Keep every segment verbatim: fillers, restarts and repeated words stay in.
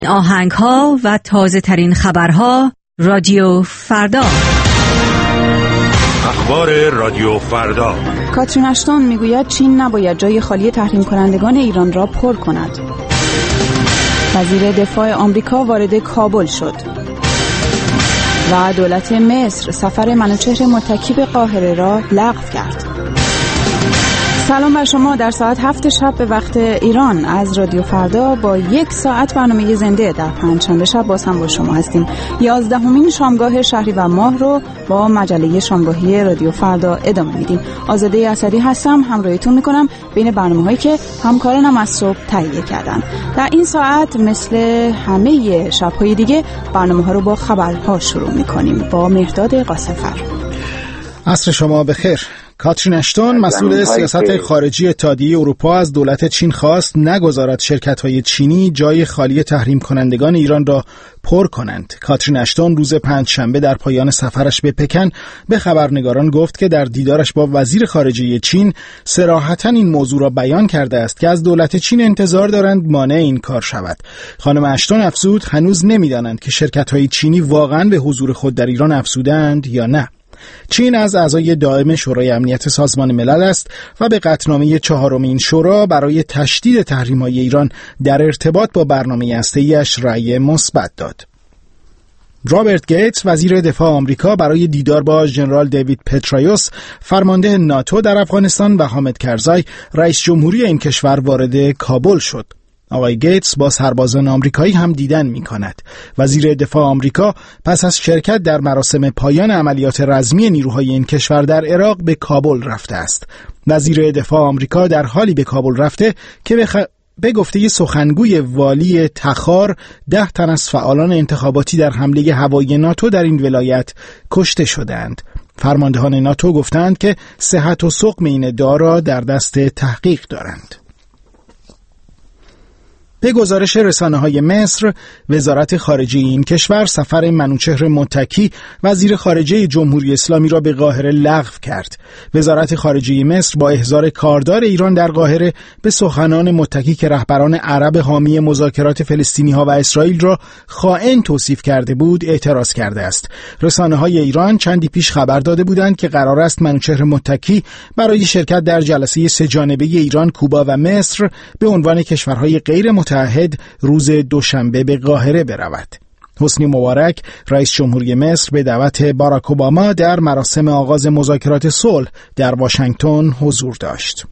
آهنگ ها و تازه ترین خبرها رادیو فردا. اخبار رادیو فردا. کاترین اشتون میگوید چین نباید جای خالی تحریم کنندگان ایران را پر کند. وزیر دفاع آمریکا وارد کابل شد. و دولت مصر سفر منوچهر متکی به قاهره را لغو کرد. سلام بر شما. در ساعت هفت شب به وقت ایران از رادیو فردا با یک ساعت برنامه زنده در پنجشنبه شب باز هم با شما هستیم. یازدهمین شامگاه شهری و ماه رو با مجله شامگاهی رادیو فردا ادامه میدیم. آزاده اسدی هستم، همراهیتون میکنم بین برنامه‌هایی که همکارانم از صبح تهیه کردن. در این ساعت مثل همه شب‌های دیگه برنامه‌ها رو با خبرها شروع میکنیم با مهرداد قاسم‌فر. عصر شما بخیر. کاترین اشتون مسئول سیاست خارجی اتحادیه اروپا از دولت چین خواست نگذارد شرکت‌های چینی جای خالی تحریم کنندگان ایران را پر کنند. کاترین اشتون روز پنجشنبه در پایان سفرش به پکن به خبرنگاران گفت که در دیدارش با وزیر خارجه چین صراحتاً این موضوع را بیان کرده است که از دولت چین انتظار دارند مانع این کار شود. خانم اشتون افزود هنوز نمی‌دانند که شرکت‌های چینی واقعاً به حضور خود در ایران افزودند یا نه. چین از اعضای دائم شورای امنیت سازمان ملل است و به قطعنامه چهارم این شورا برای تشدید تحریم‌های ایران در ارتباط با برنامه هسته‌ای‌اش رأی مثبت داد. رابرت گیتس وزیر دفاع آمریکا برای دیدار با ژنرال دیوید پترایوس فرمانده ناتو در افغانستان و حامد کرزای رئیس جمهوری این کشور وارد کابل شد. آقای گیتس با سربازان آمریکایی هم دیدن می کند. وزیر دفاع آمریکا پس از شرکت در مراسم پایان عملیات رزمی نیروهای این کشور در عراق به کابل رفته است. وزیر دفاع آمریکا در حالی به کابل رفته که به, خ... به گفته سخنگوی والی تخار ده تن از فعالان انتخاباتی در حمله هوایی ناتو در این ولایت کشته شدند. فرماندهان ناتو گفتند که صحت و سقم این ادعا را در دست تحقیق دارند. به گزارش رسانه‌های مصر، وزارت خارجه این کشور سفر منوچهر متکی وزیر خارجه جمهوری اسلامی را به قاهره لغو کرد. وزارت خارجه مصر با احضار کاردار ایران در قاهره به سخنان متکی که رهبران عرب حامی مذاکرات فلسطینی‌ها و اسرائیل را خائن توصیف کرده بود اعتراض کرده است. رسانه‌های ایران چندی پیش خبر داده بودند که قرار است منوچهر متکی برای شرکت در جلسه سه‌جانبه ایران، کوبا و مصر به عنوان کشورهای غیر متحد روز دوشنبه به قاهره برود. حسنی مبارک رئیس جمهوری مصر به دعوت باراک اوباما در مراسم آغاز مذاکرات صلح در واشنگتن حضور داشت.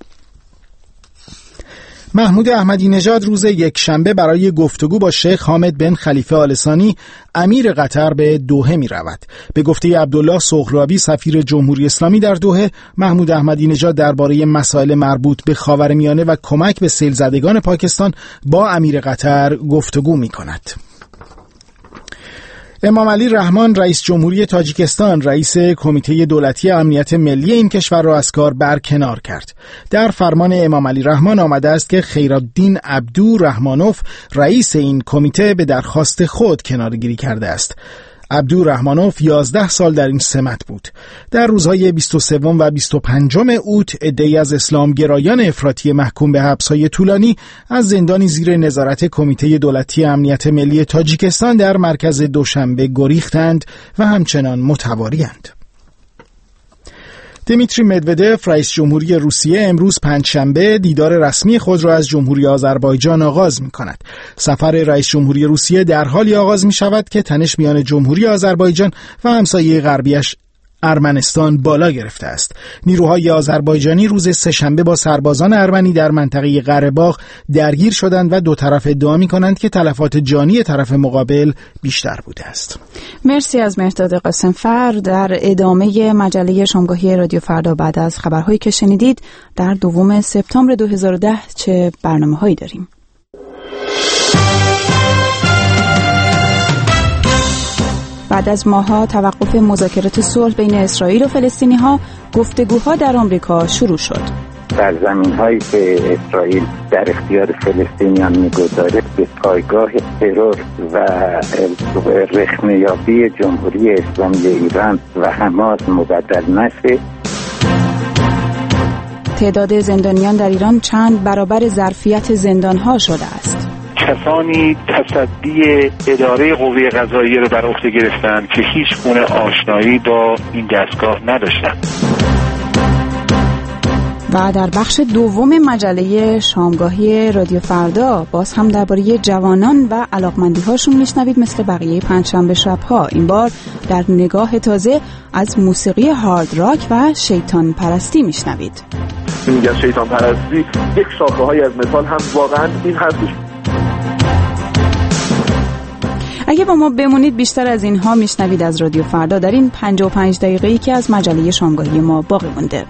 محمود احمدی نژاد روز یکشنبه برای گفتگو با شیخ حامد بن خلیفه آل ثانی امیر قطر به دوحه می رود. به گفته عبدالله سغراوی سفیر جمهوری اسلامی در دوحه، محمود احمدی نژاد درباره مسائل مربوط به خاورمیانه و کمک به سیل زدگان پاکستان با امیر قطر گفتگو می کند. امام علی رحمان رئیس جمهوری تاجیکستان رئیس کمیته دولتی امنیت ملی این کشور را از کار برکنار کرد. در فرمان امام علی رحمان آمده است که خیرالدین عبدو رحمانوف رئیس این کمیته به درخواست خود کناره‌گیری کرده است. عبدو رحمانوف یازده سال در این سمت بود. در روزهای بیست و سوم و بیست و پنجم اوت عده‌ای از اسلامگرایان افراطی محکوم به حبس‌های طولانی از زندانی زیر نظارت کمیته دولتی امنیت ملی تاجیکستان در مرکز دوشنبه گریختند و همچنان متواری‌اند. دیمیتری مدودف رئیس جمهوری روسیه امروز پنجشنبه دیدار رسمی خود را از جمهوری آذربایجان آغاز می کند. سفر رئیس جمهوری روسیه در حالی آغاز می شود که تنش میان جمهوری آذربایجان و همسایه غربیش ارمنستان بالا گرفته است. نیروهای آذربایجانی روز سه‌شنبه با سربازان ارمنی در منطقه قره‌باغ درگیر شدند و دو طرف ادعا می‌کنند که تلفات جانی طرف مقابل بیشتر بوده است. مرسی از مهرداد قاسم‌فر. در ادامه مجله شامگاهی رادیو فردا بعد از خبرهایی که شنیدید در دوم سپتامبر دو هزار و ده چه برنامه‌هایی داریم؟ بعد از ماه‌ها توقف مذاکرات صلح بین اسرائیل و فلسطینی‌ها، گفتگوها در آمریکا شروع شد. سرزمین‌هایی که اسرائیل در اختیار فلسطینیان می‌گذارد به پایگاه ترور و رخنه‌یابی جمهوری اسلامی ایران و حماس مبدل نشه. تعداد زندانیان در ایران چند برابر ظرفیت زندان‌ها شده است. کسانی تصدی اداره قوه قضاییه رو بر عهده گرفتن که هیچ گونه آشنایی با این دستگاه نداشتن. و در بخش دوم مجله شامگاهی رادیو فردا باز هم درباره جوانان و علاقمندی هاشون میشنوید مثل بقیه پنجشنبه شب‌ها. این بار در نگاه تازه از موسیقی هارد راک و شیطان پرستی میشنوید. میگن شیطان پرستی یک شاخه‌های از متال هم واقعا این هستش. اگه با ما بمونید بیشتر از اینها میشنوید از رادیو فردا در این پنجاه و پنج دقیقه‌ای که از مجله شامگاهی ما باقی مونده.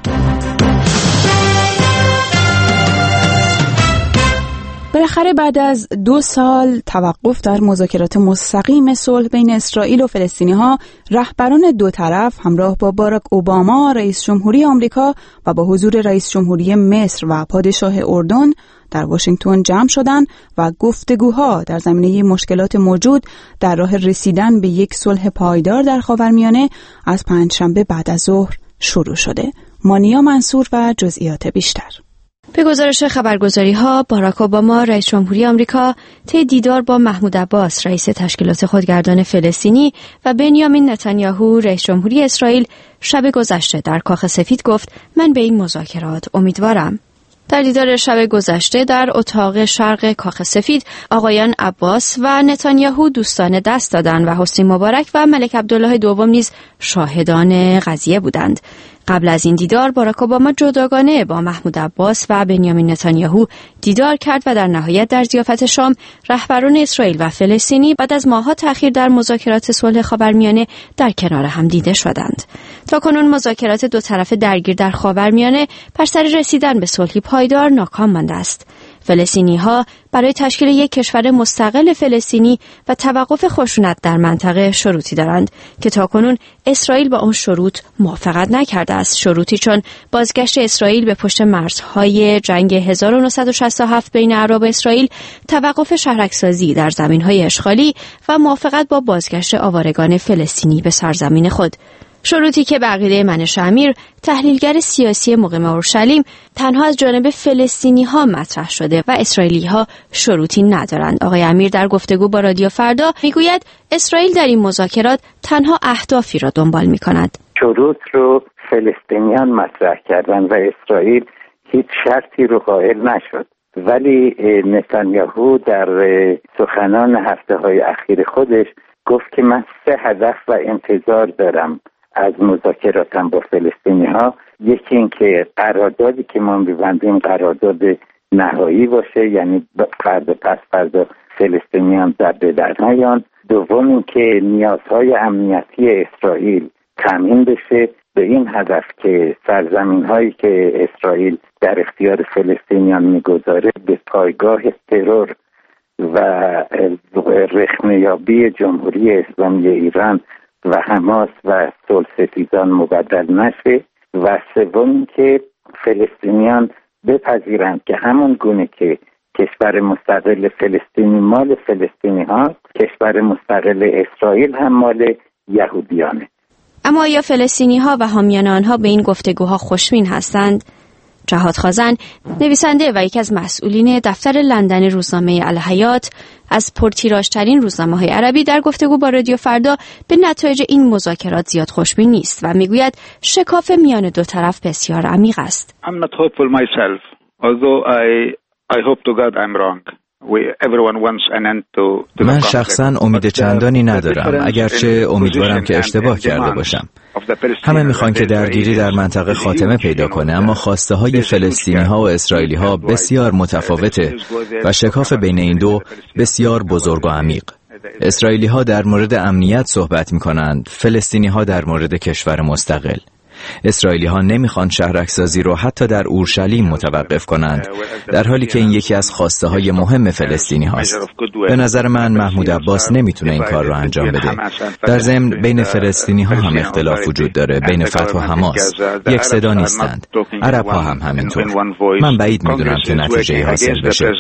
بالاخره بعد از دو سال توقف در مذاکرات مستقیم صلح بین اسرائیل و فلسطینی‌ها، رهبران دو طرف همراه با باراک اوباما رئیس جمهوری آمریکا و با حضور رئیس جمهوری مصر و پادشاه اردن در واشنگتن جمع شدند و گفتگوها در زمینه مشکلات موجود در راه رسیدن به یک صلح پایدار در خاورمیانه از پنجشنبه بعد از ظهر شروع شده. مانیا منصور و جزئیات بیشتر. به گزارش خبرگزاری‌ها، باراک اوباما رئیس جمهوری آمریکا طی دیدار با محمود عباس رئیس تشکیلات خودگردان فلسطینی و بنیامین نتانیاهو رئیس جمهوری اسرائیل شب گذشته در کاخ سفید گفت من به این مذاکرات امیدوارم. در دیدار شب گذشته در اتاق شرق کاخ سفید، آقایان عباس و نتانیاهو دوستانه دست دادند و حسنی مبارک و ملک عبدالله دوم نیز شاهدان قضیه بودند. قبل از این دیدار باراک اوباما جداگانه با محمود عباس و بنیامین نتانیاهو دیدار کرد و در نهایت در ضیافت شام رهبران اسرائیل و فلسطینی بعد از ماه‌ها تأخیر در مذاکرات صلح خاورمیانه در کنار هم دیده شدند. تاکنون مذاکرات دو طرف درگیر در خاورمیانه بر سر رسیدن به صلحی پایدار ناکام مانده است. فلسطینی‌ها برای تشکیل یک کشور مستقل فلسطینی و توقف خشونت در منطقه شروطی دارند که تاکنون اسرائیل با آن شروط موافقت نکرده است. شروطی چون بازگشت اسرائیل به پشت مرزهای جنگ هزار و نهصد و شصت و هفت بین عرب و اسرائیل، توقف شهرک‌سازی در زمین‌های اشغالی و موافقت با بازگشت آوارگان فلسطینی به سرزمین خود. شروطی که به عقیده منش امیر، تحلیلگر سیاسی مقیم اورشلیم، تنها از جانب فلسطینی‌ها مطرح شده و اسرائیلی‌ها شروطی ندارند. آقای امیر در گفتگو با رادیو فردا میگوید اسرائیل در این مذاکرات تنها اهدافی را دنبال می‌کند. شروط رو فلسطینیان مطرح کردند و اسرائیل هیچ شرطی رو قائل نشد. ولی نتانیاهو در سخنان هفته‌های اخیر خودش گفت که من سه هدف و انتظار دارم از مذاکراتم با فلسطینی ها. یکی این که قراردادی که ما می‌بندیم قرارداد نهایی باشه، یعنی فردا پس فردا فلسطینیان ضربه در نیان. دوم این که نیازهای امنیتی اسرائیل تامین بشه، به این هدف که سرزمین هایی که اسرائیل در اختیار فلسطینیان میگذاره به پایگاه ترور و رخنه‌یابی جمهوری اسلامی ایران و حماس و صلح‌ستیزان مبدل نشه. و سوم که فلسطینیان بپذیرند که همون گونه که کشور مستقل فلسطینی مال فلسطینی ها، کشور مستقل اسرائیل هم مال یهودیانه. اما آیا فلسطینی ها و حامیان آنها به این گفتگوها خوشبین هستند؟ جهاد خازن، نویسنده و یکی از مسئولین دفتر لندن روزنامه الحیات، از پرتیراژترین روزنامه‌های عربی، در گفتگو با رادیو فردا به نتایج این مذاکرات زیاد خوشبین نیست و میگوید شکاف میان دو طرف بسیار عمیق است. I'm not hopeful myself, although I I hope to God I'm wrong. من شخصا امید چندانی ندارم، اگرچه امیدوارم که اشتباه کرده باشم. همه میخوان که درگیری در منطقه خاتمه پیدا کنه، اما خواسته های فلسطینی ها و اسرائیلی ها بسیار متفاوته و شکاف بین این دو بسیار بزرگ و عمیق. اسرائیلی ها در مورد امنیت صحبت میکنند، فلسطینی ها در مورد کشور مستقل. اسرائیلی ها نمیخوان شهرک‌سازی رو حتی در اورشلیم متوقف کنند، در حالی که این یکی از خواسته های مهم فلسطینی هاست. به نظر من محمود عباس نمیتونه این کار رو انجام بده. در ضمن بین فلسطینی ها هم اختلاف وجود داره، بین فتح و حماس. یک صدا نیستند. عرب ها هم همینطور. من بعید میدونم که نتیجه حاصل بشه.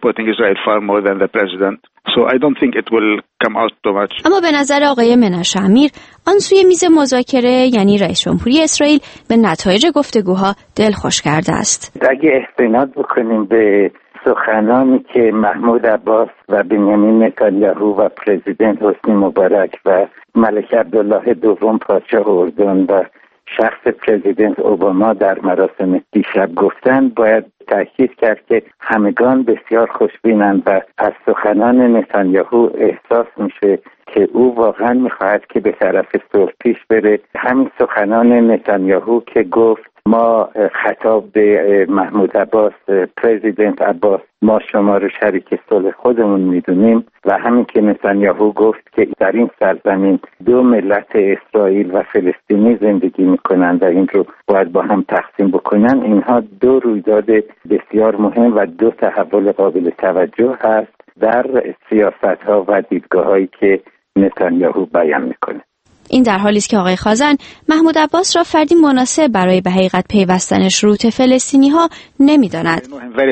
اما به نظر آقای منش امیر، آن سوی میز مذاکره یعنی رئیس جمهوری اسرائیل به نتایج گفتگوها دلخوش کرده است. اگه استناد بکنیم به سخنانی که محمود عباس و بنیامین نتانیاهو و پرزیدنت حسنی مبارک و ملک عبدالله دوم پادشاه اردن و شخص پرزیدنت اوباما در مراسم دیشب گفتند باید تاکید کرد که همگان بسیار خوشبینند و از سخنان نتانیاهو احساس میشه که او واقعا میخواهد که به طرف صلح پیش بره. همین سخنان نتانیاهو که گفت ما خطاب به محمود عباس، پرزیدنت عباس، ما شما رو شریک صلح خودمون میدونیم و همین که نتانیاهو گفت که در این سرزمین دو ملت اسرائیل و فلسطینی زندگی میکنن و این رو باید با هم تقسیم بکنن، اینها دو رویداد بسیار مهم و دو تحول قابل توجه هست در سیاست ها و دیدگاه هایی که نتانیاهو بیان میکنه. این در حالی است که آقای خازن محمود عباس را فردی مناسب برای به حقیقت پیوستن روت فلسطینی ها نمی‌داند.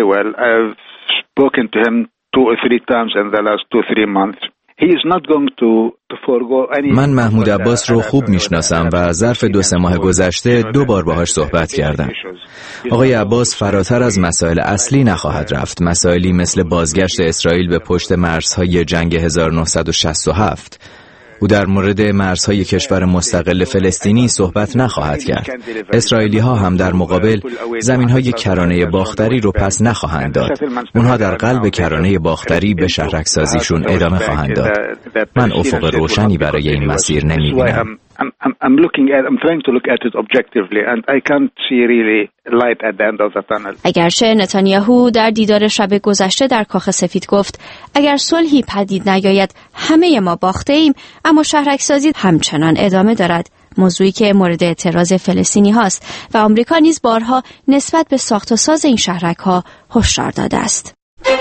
من محمود عباس رو خوب میشناسم و ظرف دو سه ماه گذشته دو بار باهاش صحبت کردم. آقای عباس فراتر از مسائل اصلی نخواهد رفت. مسائلی مثل بازگشت اسرائیل به پشت مرزهای جنگ هزار و نهصد و شصت و هفت. او در مورد مرزهای کشور مستقل فلسطینی صحبت نخواهد کرد. اسرائیلی ها هم در مقابل زمینهای کرانه باختری رو پس نخواهند داد. اونها در قلب کرانه باختری به شهرک سازیشون ادامه خواهند داد. من افق روشنی برای این مسیر نمی‌بینم. I'm looking at I'm trying to look at it objectively and I can't see really light at the end of the tunnel. اگرچه نتانیاهو در دیدار شب گذشته در کاخ سفید گفت اگر صلحی پدید نیاید همه ما باخته ایم، اما شهرک سازی همچنان ادامه دارد، موضوعی که مورد اعتراض فلسطینی هاست و آمریکا نیز بارها نسبت به ساخت و ساز این شهرک ها هشدار داده است.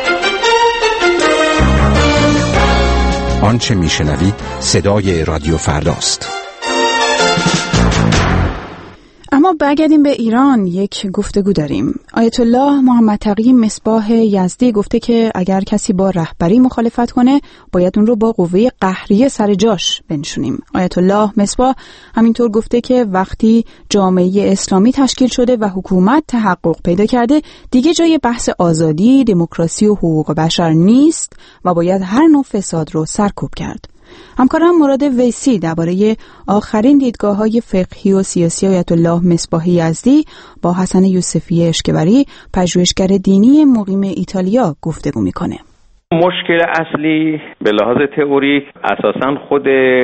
آنچه میشنوید صدای رادیو فرداست. اما برگردیم به ایران. یک گفتگو داریم. آیت الله محمد تقی مصباح یزدی گفته که اگر کسی با رهبری مخالفت کنه باید اون رو با قوه قهریه سر جاش بنشونیم. آیت الله مصباح همینطور گفته که وقتی جامعه اسلامی تشکیل شده و حکومت تحقق پیدا کرده دیگه جای بحث آزادی، دموکراسی و حقوق بشر نیست و باید هر نوع فساد رو سرکوب کرد. همکارم مراد ویسی درباره آخرین دیدگاه‌های فقهی و سیاسی آیت الله مصباح یزدی با حسن یوسفی اشکبری، پژوهشگر دینی مقیم ایتالیا گفتگو می‌کنه. مشکل اصلی به لحاظ تئوریک اساساً خود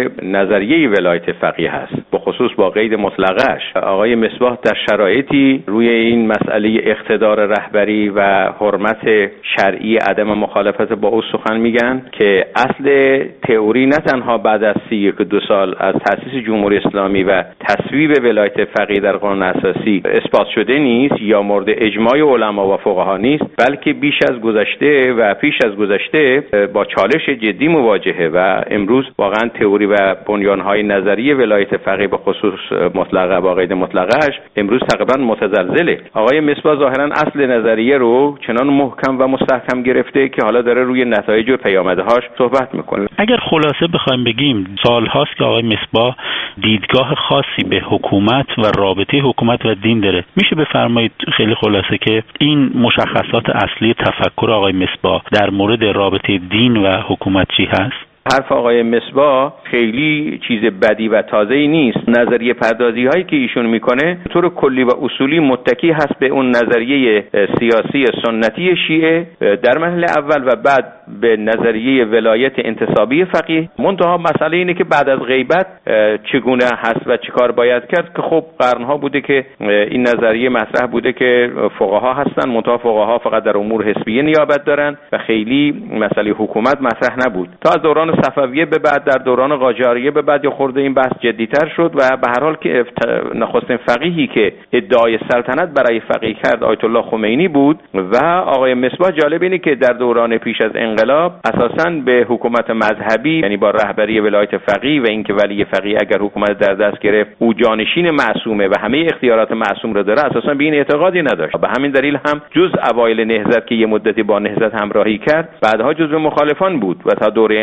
نظریه ولایت فقیه هست، به خصوص با قید مطلقش. آقای مصباح در شرایطی روی این مسئله اقتدار رهبری و حرمت شرعی عدم مخالفت با او سخن میگن که اصل تئوری نه تنها بعد از سی یک دو سال از تأسیس جمهوری اسلامی و تصویب ولایت فقیه در قانون اساسی اثبات شده نیست یا مورد اجماع علما و فقها نیست، بلکه بیش از گذشته و پیش از گذشته با چالش جدی مواجهه و امروز واقعا تئوری و بنیانهای نظریه ولایت فقیه به خصوص مطلقه با قید مطلقش امروز تقریبا متزلزله. آقای مصباح ظاهرا اصل نظریه رو چنان محکم و مستحکم گرفته که حالا داره روی نتایج و پیامدهاش صحبت میکنه. اگر خلاصه بخوایم بگیم سال هاست که آقای مصباح دیدگاه خاصی به حکومت و رابطه حکومت و دین داره. میشه بفرمایید خیلی خلاصه که این مشخصات اصلی تفکر آقای مصباح در مورد رابطه دین و حکومت چی هست؟ حرف آقای مصباح خیلی چیز بدی و تازه‌ای نیست. نظریه پردازی هایی که ایشون میکنه طور کلی و اصولی متکی هست به اون نظریه سیاسی سنتی شیعه در مرحله اول و بعد به نظریه ولایت انتصابی فقیه. منتها مسئله اینه که بعد از غیبت چگونه هست و چیکار باید کرد که خب قرنها بوده که این نظریه مطرح بوده که فقها هستن، منتها فقها فقط در امور حزبیه نیابت دارن و خیلی مسئله حکومت مطرح نبود. تا از دوران صفویه به بعد در دوران قاجاریه به بعد یا خورده این بحث جدی‌تر شد و به هر حال که نخستین فقیهی که ادعای سلطنت برای فقیه کرد آیت الله خمینی بود و آقای مصباح جالب اینه که در دوران پیش از انقلاب اساساً به حکومت مذهبی یعنی با رهبری ولایت فقیه و اینکه ولی فقیه اگر حکومت در دست گرفت او جانشین معصومه و همه اختیارات معصوم رو داره اساساً به این اعتقادی نداشت. به همین دلیل هم جز اوایل نهضت که یه مدتی با نهضت همراهی کرد بعدها جزو مخالفان بود و تا دوره انقلاب هم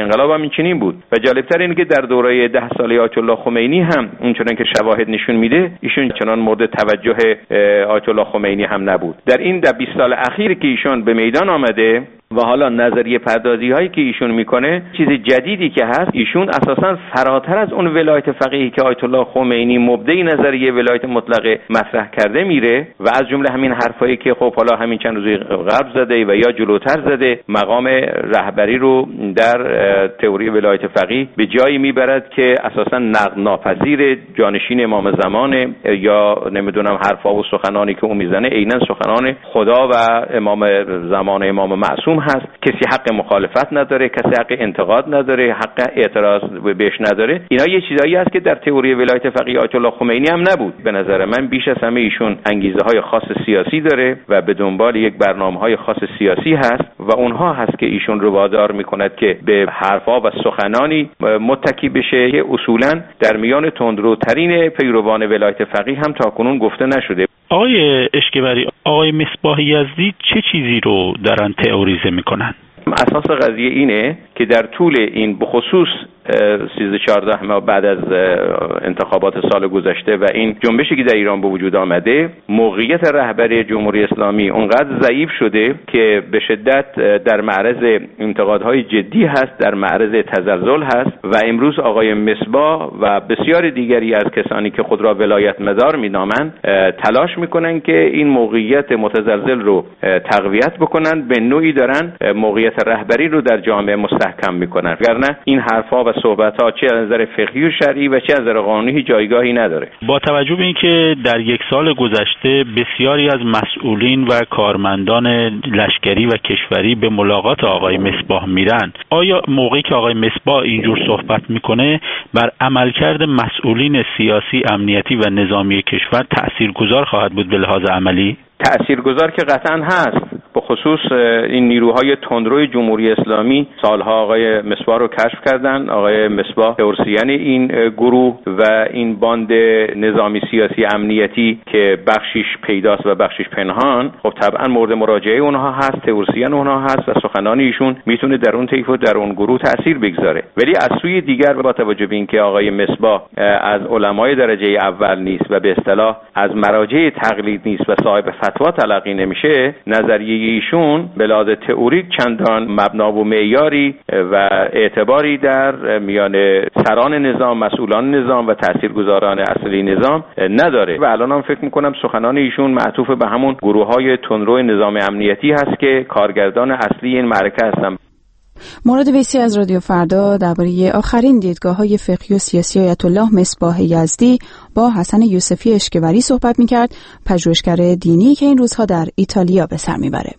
همین چنین بود. و جالبتر اینه که در دوره ده ساله آیت الله خمینی هم اونچنان که شواهد نشون میده ایشون چنان مورد توجه آیت الله خمینی هم نبود. در این ده بیست سال اخیر که ایشون به میدان آمده و حالا نظریه پردازی هایی که ایشون میکنه، چیز جدیدی که هست، ایشون اساسا فراتر از اون ولایت فقیهی که آیت الله خمینی مبدی نظریه ولایت مطلقه مطرح کرده میره و از جمله همین حرفایی که خب حالا همین چند روزی قبل زده و یا جلوتر زده، مقام رهبری رو در تئوری ولایت فقیه به جایی میبرد که اساسا نقد ناپذیر جانشین امام زمان، یا نمیدونم حرفا و سخنانی که اون میزنه عیناً سخنان خدا و امام زمان امام معصوم هست. کسی حق مخالفت نداره، کسی حق انتقاد نداره، حق اعتراض بهش نداره. اینا یه چیزایی هست که در تئوری ولایت فقیه آیت الله خمینی هم نبود. به نظر من بیش از همه ایشون انگیزه های خاص سیاسی داره و به دنبال یک برنامه‌های خاص سیاسی هست و اونها هست که ایشون رو وادار میکند که به حرفا و سخنانی متکی بشه که اصولاً در میان تندروترین پیروان ولایت فقیه هم تاکنون گفته نشده. آقای اشکبری، آقای مصباح یزدی چه چیزی رو دارن تئوریزه میکنن؟ اساس قضیه اینه که در طول این بخصوص سیزده چهارده ماه بعد از انتخابات سال گذشته و این جنبشی که در ایران به وجود آمده، موقعیت رهبری جمهوری اسلامی اونقدر ضعیف شده که به شدت در معرض انتقادهای جدی هست، در معرض تزلزل هست و امروز آقای مصباح و بسیار دیگری از کسانی که خود را ولایت مدار مینامند تلاش میکنن که این موقعیت متزلزل رو تقویت بکنن، به نوعی دارن موقعیت رهبری رو در جامعه مستحکم میکنن، وگرنه این حرفا و صحبت‌ها چه از نظر فقهی و شرعی و چه از نظر قانونی جایگاهی نداره. با توجه به اینکه در یک سال گذشته بسیاری از مسئولین و کارمندان لشکری و کشوری به ملاقات آقای مصباح میرن، آیا موقعی که آقای مصباح اینجور صحبت میکنه بر عملکرد مسئولین سیاسی، امنیتی و نظامی کشور تاثیرگذار خواهد بود به لحاظ عملی؟ تأثیرگذار که قطعا هست. به خصوص این نیروهای تندروی جمهوری اسلامی سالها آقای مصباح رو کشف کردن. آقای مصباح تئوریسین این گروه و این باند نظامی سیاسی امنیتی که بخشیش پیداست و بخشیش پنهان، خب طبعا مورد مراجعه اونها هست، تئوریسین اونها هست و سخنان ایشون میتونه در اون طیف و در اون گروه تأثیر بگذاره. ولی از سوی دیگر با توجه به اینکه آقای مصباح از علمای درجه اول نیست و به اصطلاح از مراجع تقلید نیست و صاحب فتوا تلقی نمیشه، نظریه ایشون به لحاظ تئوریک چندان مبنا و معیاری و اعتباری در میان سران نظام، مسئولان نظام و تاثیرگذاران اصلی نظام نداره و الان هم فکر میکنم سخنان ایشون معطوف به همون گروه‌های تندرو نظام امنیتی هست که کارگردان اصلی این معرکه هستن. مورد ویسی از رادیو فردا درباره آخرین دیدگاه‌های فقهی و سیاسی آیت الله مصباح یزدی با حسن یوسفی اشکبری صحبت می‌کرد، پژوهشگر دینی که این روزها در ایتالیا به سر می‌بره.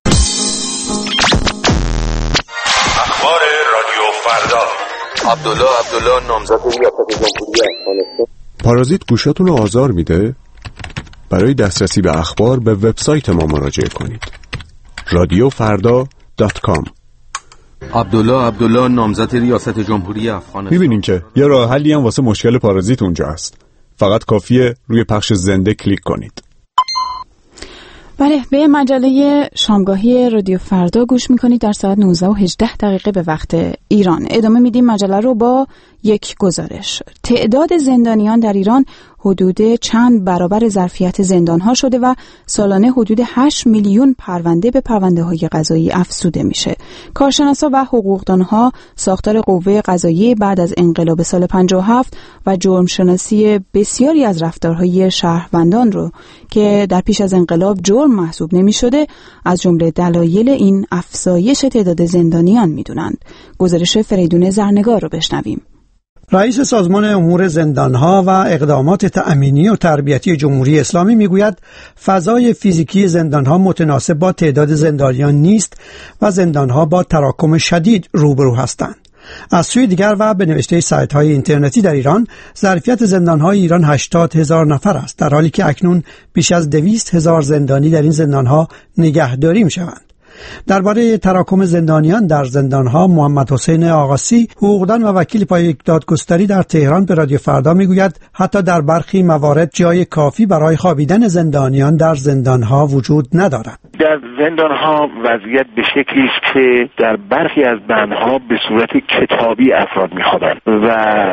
اخبار رادیو فردا. عبدالله عبدالله نامزد ریاست جمهوری افغانستان. پارازیت گوشاتون رو آزار میده؟ برای دسترسی به اخبار به وبسایت ما مراجعه کنید. رادیو فردا دات کام. عبدالله عبدالله نامزد ریاست جمهوری افغانستان. میبینین که یه راه حلی هم واسه مشکل پارازیت اونجا هست. فقط کافیه روی پخش زنده کلیک کنید. بله، به مجله شامگاهی رادیو فردا گوش میکنید در ساعت نوزده و هجده دقیقه به وقت ایران. ادامه میدیم مجله رو با یک گزارش. تعداد زندانیان در ایران حدود چند برابر ظرفیت زندانها شده و سالانه حدود هشت میلیون پرونده به پرونده‌های قضایی افزوده میشه. کارشناسا و حقوقدانها ساختار قوه قضاییه بعد از انقلاب سال پنجاه و هفت و جرم شناسی بسیاری از رفتارهای شهروندان رو که در پیش از انقلاب جرم محسوب نمی‌شده از جمله دلایل این افزایش تعداد زندانیان میدونند. گزارش فریدون زرنگار رو بشنویم. رئیس سازمان امور زندانها و اقدامات تأمینی و تربیتی جمهوری اسلامی میگوید فضای فیزیکی زندانها متناسب با تعداد زندانیان نیست و زندانها با تراکم شدید روبرو هستند. از سوی دیگر و به نوشته سایت‌های اینترنتی در ایران، ظرفیت زندان‌های ایران هشتاد هزار نفر است، در حالی که اکنون بیش از دویست هزار زندانی در این زندان‌ها نگهداری می‌شوند. درباره تراکم زندانیان در زندانها محمد حسین آقاسی، حقوقدان و وکیل پایه دادگستری در تهران به رادیو فردا میگوید حتی در برخی موارد جای کافی برای خوابیدن زندانیان در زندانها وجود ندارد. در زندانها وضعیت به شکلی است که در برخی از بندها به صورت کتابی افراد میخوابند و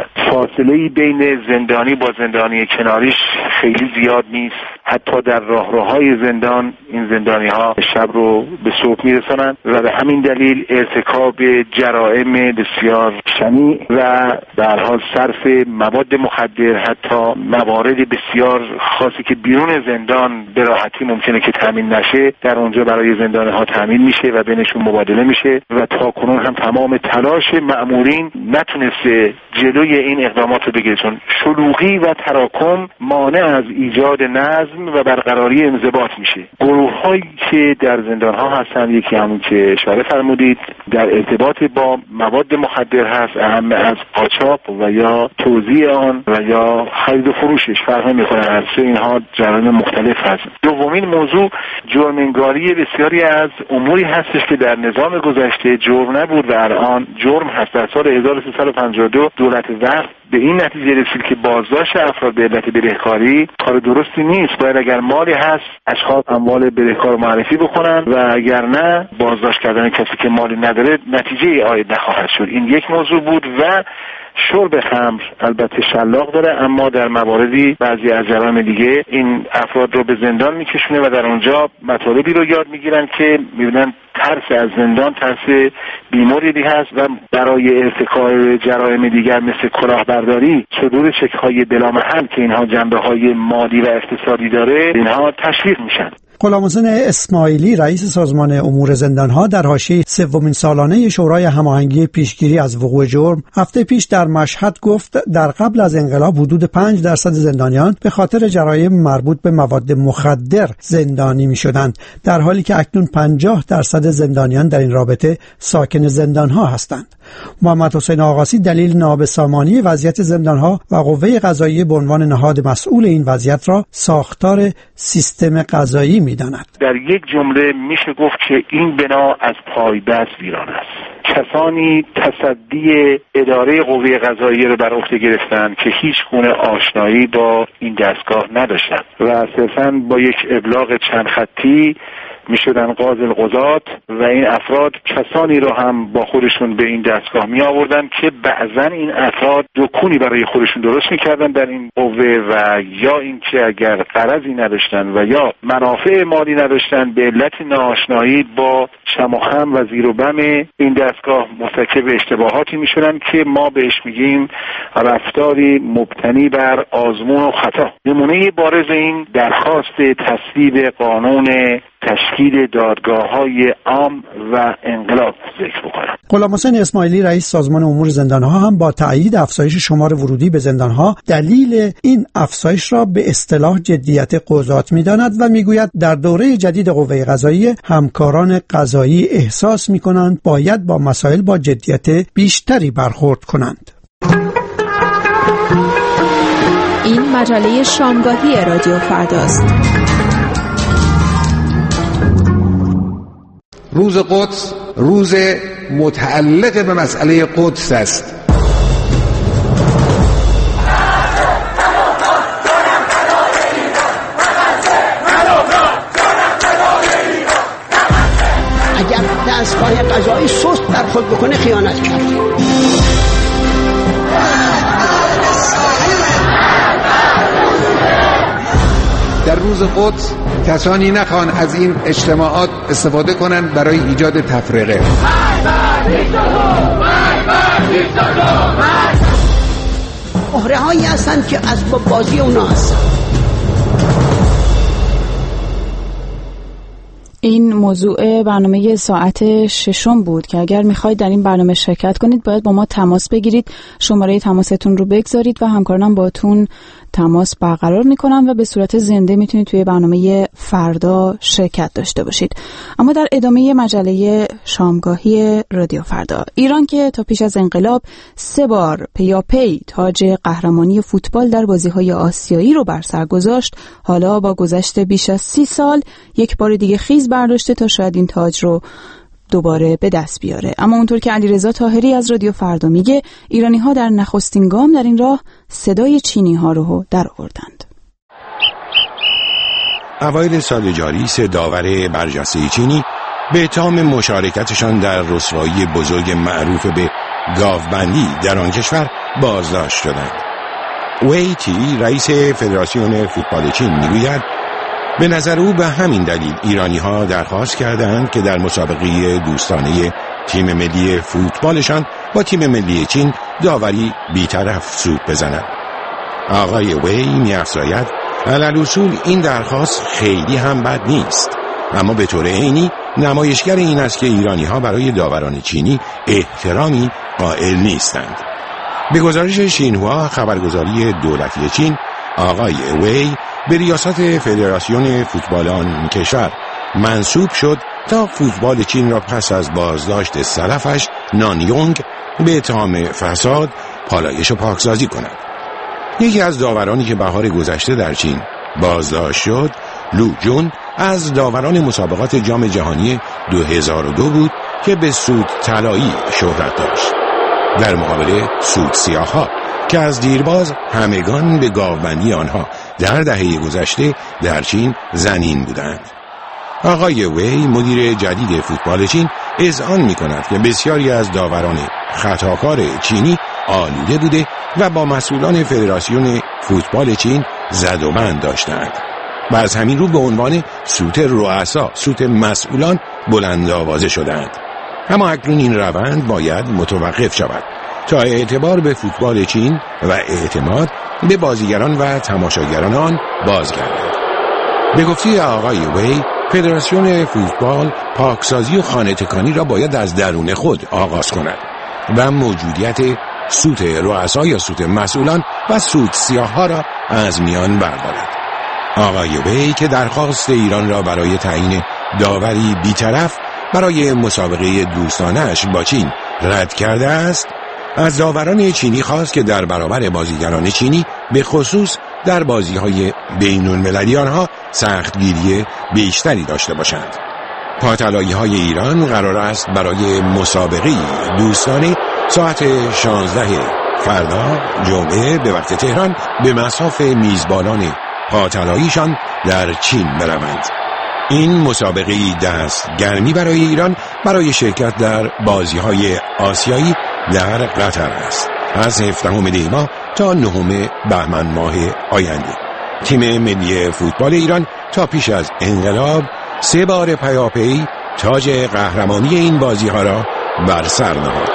فاصله بین زندانی با زندانی کناریش خیلی زیاد نیست. حتی در راهروهای زندان این زندانی ها شب رو به صبح میرسانند و به همین دلیل ارتکاب جرائم بسیار شنیع و به هر حال صرف مواد مخدر، حتی موارد بسیار خاصی که بیرون زندان به راحتی ممکنه که تامین نشه، در اونجا برای زندانی ها تامین میشه و بینشون مبادله میشه و تا کنون هم تمام تلاش مأمورین نتونسته جلوی این اقدامات رو بگیره، چون شلوغی و تراکم مانع از ایجاد نظم و برقراری انضباط میشه. گروه هایی که در زندان ها هستن، یکی همون که اشاره فرمودید در ارتباط با مواد مخدر هست، اهم از قاچاق و یا توزیع آن و یا خرید و فروشش، فرق نمیکنه، هر سه اینها جرایم مختلف هست. دومین موضوع جرم انگاری بسیاری از اموری هستش که در نظام گذشته جرم نبود و الان جرم هست. در سال هزار و سیصد و پنجاه و دو دولت وقت به این نتیجه رسید که بازداشت افراد به علت بدهکاری کار درستی نیست. باید اگر مالی هست اشخاص اموال بدهکار معرفی بکنن و اگر نه بازداشت کردن کسی که مالی نداره نتیجه عاید نخواهد شد. این یک موضوع بود. و شرب خمر البته شلاق داره، اما در مواردی بعضی از جرایم دیگه این افراد رو به زندان میکشونه و در اونجا مطالبی رو یاد میگیرن که میبینن ترس از زندان ترس بیموریدی هست و برای ارتکاب جرایم دیگر مثل کلاهبرداری، صدور چک‌های بلامحل که اینها جنبه‌های مالی و اقتصادی داره، اینها تشویق میشن. غلام حسین اسماعیلی رئیس سازمان امور زندانها در حاشیه سومین سالانه شورای هماهنگی پیشگیری از وقوع جرم هفته پیش در مشهد گفت در قبل از انقلاب حدود پنج درصد زندانیان به خاطر جرایم مربوط به مواد مخدر زندانی می‌شدند، در حالی که اکنون پنجاه درصد زندانیان در این رابطه ساکن زندانها هستند. محمد حسین آقاسی دلیل نابسامانی وضعیت زندانها و قوه قضاییه به عنوان نهاد مسئول این وضعیت را ساختار سیستم قضایی می‌داند. در یک جمله میشه گفت که این بنا از پایبست ویران است. کسانی تصدی اداره قوه قضاییه رو بر عهده گرفتن که هیچ گونه آشنایی با این دستگاه نداشتند و صرفاً با یک ابلاغ چند خطی می شدن قاضی القضات و این افراد کسانی رو هم با خودشون به این دستگاه می آوردن که بعضن این افراد دکونی برای خودشون درست می کردن در این قوه و یا اینکه اگر غرضی نداشتن و یا منافع مالی نداشتن به علت ناآشنایی با شم و خم و زیر و بم این دستگاه مرتکب اشتباهاتی می شدن که ما بهش میگیم رفتاری مبتنی بر آزمون و خطا. نمونه بارز این درخواست تصویب قانون تشکیل دادگاه‌های عام و انقلاب ذکر بکنم. غلام حسین اسماعیلی رئیس سازمان امور زندانها هم با تأیید افزایش شمار ورودی به زندانها دلیل این افزایش را به اصطلاح جدیت قضات می‌داند و میگوید در دوره جدید قوه قضاییه همکاران قضایی احساس می‌کنند باید با مسائل با جدیت بیشتری برخورد کنند. این مجله شامگاهی رادیو فرداست. روز قدس روز متعلق به مسئله قدس است. اگر دستگاه قضایی سست در خود بکنه خیانت کرد. در روز قدس کسانی نخوان از این اجتماعات استفاده کنند برای ایجاد تفرقه. مهره هایی هستند که از بازی اونا هست. این موضوع برنامه ساعت ششم بود که اگر میخواید در این برنامه شرکت کنید باید با ما تماس بگیرید. شماره تماستون رو بگذارید و همکارانم باتون تماس برقرار میکنن و به صورت زنده میتونید توی برنامه فردا شرکت داشته باشید. اما در ادامه مجله شامگاهی رادیو فردا، ایران که تا پیش از انقلاب سه بار پیاپی تاج قهرمانی فوتبال در بازی‌های آسیایی رو بر سر گذاشت، حالا با گذشت بیش از سی سال یک بار دیگه خیز برداشته تا شاید این تاج رو دوباره به دست بیاره. اما اونطور که علیرضا طاهری از رادیو فردا میگه، ایرانی‌ها در نخستین گام در این راه صدای چینی‌ها رو در آوردند. اوایل سال جاری سه داور برجسته چینی به اتهام مشارکتشان در رسوایی بزرگ معروف به گاوبندی در آن کشور بازداشت شدند. وی تی، رئیس فدراسیون فوتبال چین، میگوید به نظر او به همین دلیل ایرانی‌ها درخواست کردند که در مسابقه دوستانه تیم ملی فوتبالشان با تیم ملی چین داوری بی‌طرف سود بزنند. آقای وی می‌افزاید علالصول این درخواست خیلی هم بد نیست، اما به طور عینی نمایشگر این است که ایرانی‌ها برای داوران چینی احترامی قائل نیستند. به گزارش شینهوا، خبرگزاری دولتی چین، آقای وی به ریاست فدراسیون فوتبال آن کشور منصوب شد تا فوتبال چین را پس از بازداشت سلفش نانیونگ به اتهام فساد پالایش و پاکسازی کند. یکی از داورانی که بهار گذشته در چین بازداشت شد، لو جون، از داوران مسابقات جام جهانی دو هزار و دو بود که به سود طلایی شهرت داشت، در مقابل سود سیاها که از دیرباز همگان به گاوبندی آنها در دهه گذشته در چین زنین بودند. آقای وی، مدیر جدید فوتبال چین، اذعان می کند که بسیاری از داوران خطاکار چینی آلوده بوده و با مسئولان فدراسیون فوتبال چین زد و بند داشتند و از همین رو به عنوان سوت رؤسا، سوت مسئولان بلند آوازه شدند. اما اکنون این روند باید متوقف شود تا اعتبار به فوتبال چین و اعتماد به بازیگران و تماشاگران آن بازگردد. به گفته آقای وی، فدراسیون فوتبال پاکسازی و خانه‌تکانی را باید از درون خود آغاز کند و موجودیت سوت رؤسا یا سوت مسئولان و سوت سیاها را از میان بردارد. آقای وی که درخواست ایران را برای تعیین داوری بی‌طرف برای مسابقه دوستانه‌اش با چین رد کرده است، از داوران چینی خواست که در برابر بازیگران چینی به خصوص در بازی‌های بین‌المللی آنها سختگیری بیشتری داشته باشند. پاتالایی‌های ایران قرار است برای مسابقه دوستانه ساعت شانزده فردا جمعه به وقت تهران به مصاف میزبانان پاتالاییشان در چین بروند. این مسابقه دست گرمی برای ایران برای شرکت در بازی‌های آسیایی در قطر است، از هفدهم دی ماه تا نهم بهمن ماه آینده. تیم ملی فوتبال ایران تا پیش از انقلاب سه بار پیاپی تاج قهرمانی این بازی‌ها را بر سر نهاد.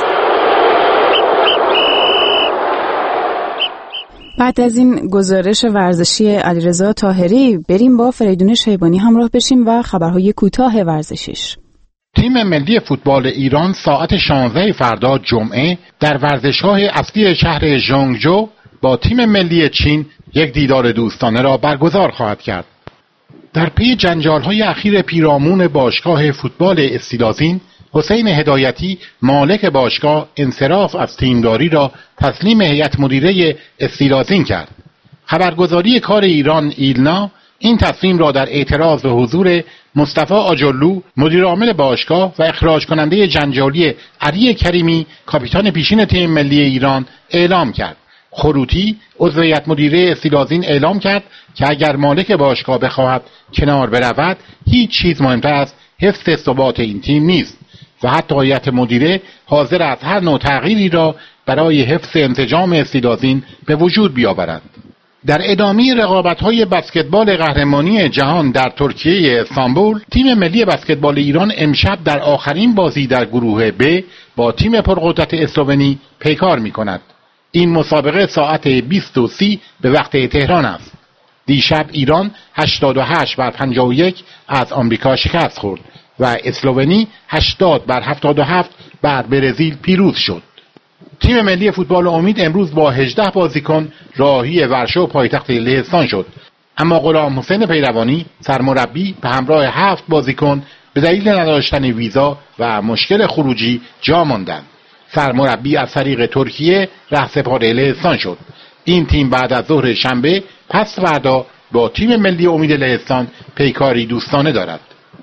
بعد از این گزارش ورزشی علیرضا طاهری، بریم با فریدون شیبانی همراه بشیم و خبرهای کوتاه ورزشیش. تیم ملی فوتبال ایران ساعت شانزده فردا جمعه در ورزشگاه اصلی شهر ژانگجو با تیم ملی چین یک دیدار دوستانه را برگزار خواهد کرد. در پی جنجال‌های اخیر پیرامون باشگاه فوتبال استیلازین، حسین هدایتی مالک باشگاه انصراف از تیمداری را تسلیم هیئت مدیره استیلازین کرد. خبرگزاری کار ایران ایلنا این تصمیم را در اعتراض به حضور مصطفی آجرلو مدیر عامل باشگاه و اخراج کننده جنجالی علی کریمی کاپیتان پیشین تیم ملی ایران اعلام کرد. خروطی عضو هیئت مدیره استیلازین اعلام کرد که اگر مالک باشگاه بخواهد کنار برود، هیچ چیز مهمتر از حفظ ثبات این تیم نیست و حتی هیئت مدیره حاضر است هر نوع تغییری را برای حفظ انسجام استیلازین به وجود بیاورند. در ادامه رقابت‌های بسکتبال قهرمانی جهان در ترکیه استانبول، تیم ملی بسکتبال ایران امشب در آخرین بازی در گروه ب با تیم پرقدرت اسلوونی پیکار می‌کند. این مسابقه ساعت بیست و سی به وقت تهران است. دیشب ایران هشتاد و هشت بر پنجاه و یک از آمریکا شکست خورد و اسلوونی هشتاد بر هفتاد و هفت بر برزیل پیروز شد. تیم ملی فوتبال امید امروز با هجده بازیکن راهی ورشو پایتخت لهستان شد، اما غلام حسین پیروانی سرمربی به همراه هفت بازیکن به دلیل نداشتن ویزا و مشکل خروجی جا ماندند. سرمربی از طریق ترکیه رهسپار لهستان شد. این تیم بعد از ظهر شنبه پس فردا با تیم ملی امید لهستان پیکاری دوستانه دارد.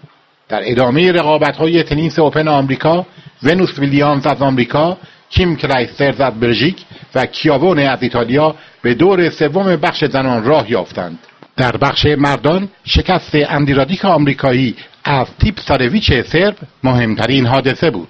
در ادامه رقابت‌های تنیس اوپن آمریکا، ونوس ویلیامز از آمریکا، کیم کلایسترز از بلژیک و کیاوونه از ایتالیا به دور سوم بخش زنان راه یافتند. در بخش مردان شکست اندیرادیک آمریکایی از تیپسارویچ سرب مهمترین حادثه بود.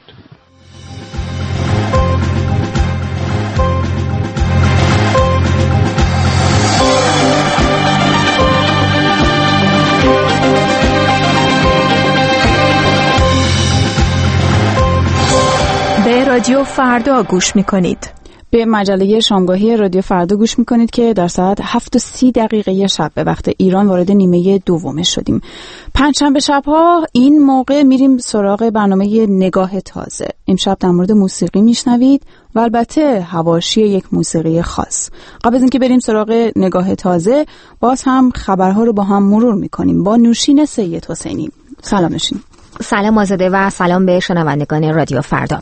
به رادیو فردا گوش میکنید. به مجله شامگاهی رادیو فردا گوش میکنید که در ساعت هفت و سی دقیقه شب به وقت ایران وارد نیمه دومه شدیم. پنجشنبه شبها این موقع میریم سراغ برنامه نگاه تازه. امشب در مورد موسیقی میشنوید و البته حواشی یک موسیقی خاص. قبل از اینکه بریم سراغ نگاه تازه، باز هم خبرها رو با هم مرور میکنیم با نوشین سید حسینی. سلام نوشین. سلام آزاده و سلام به شنوندگان رادیو فردا.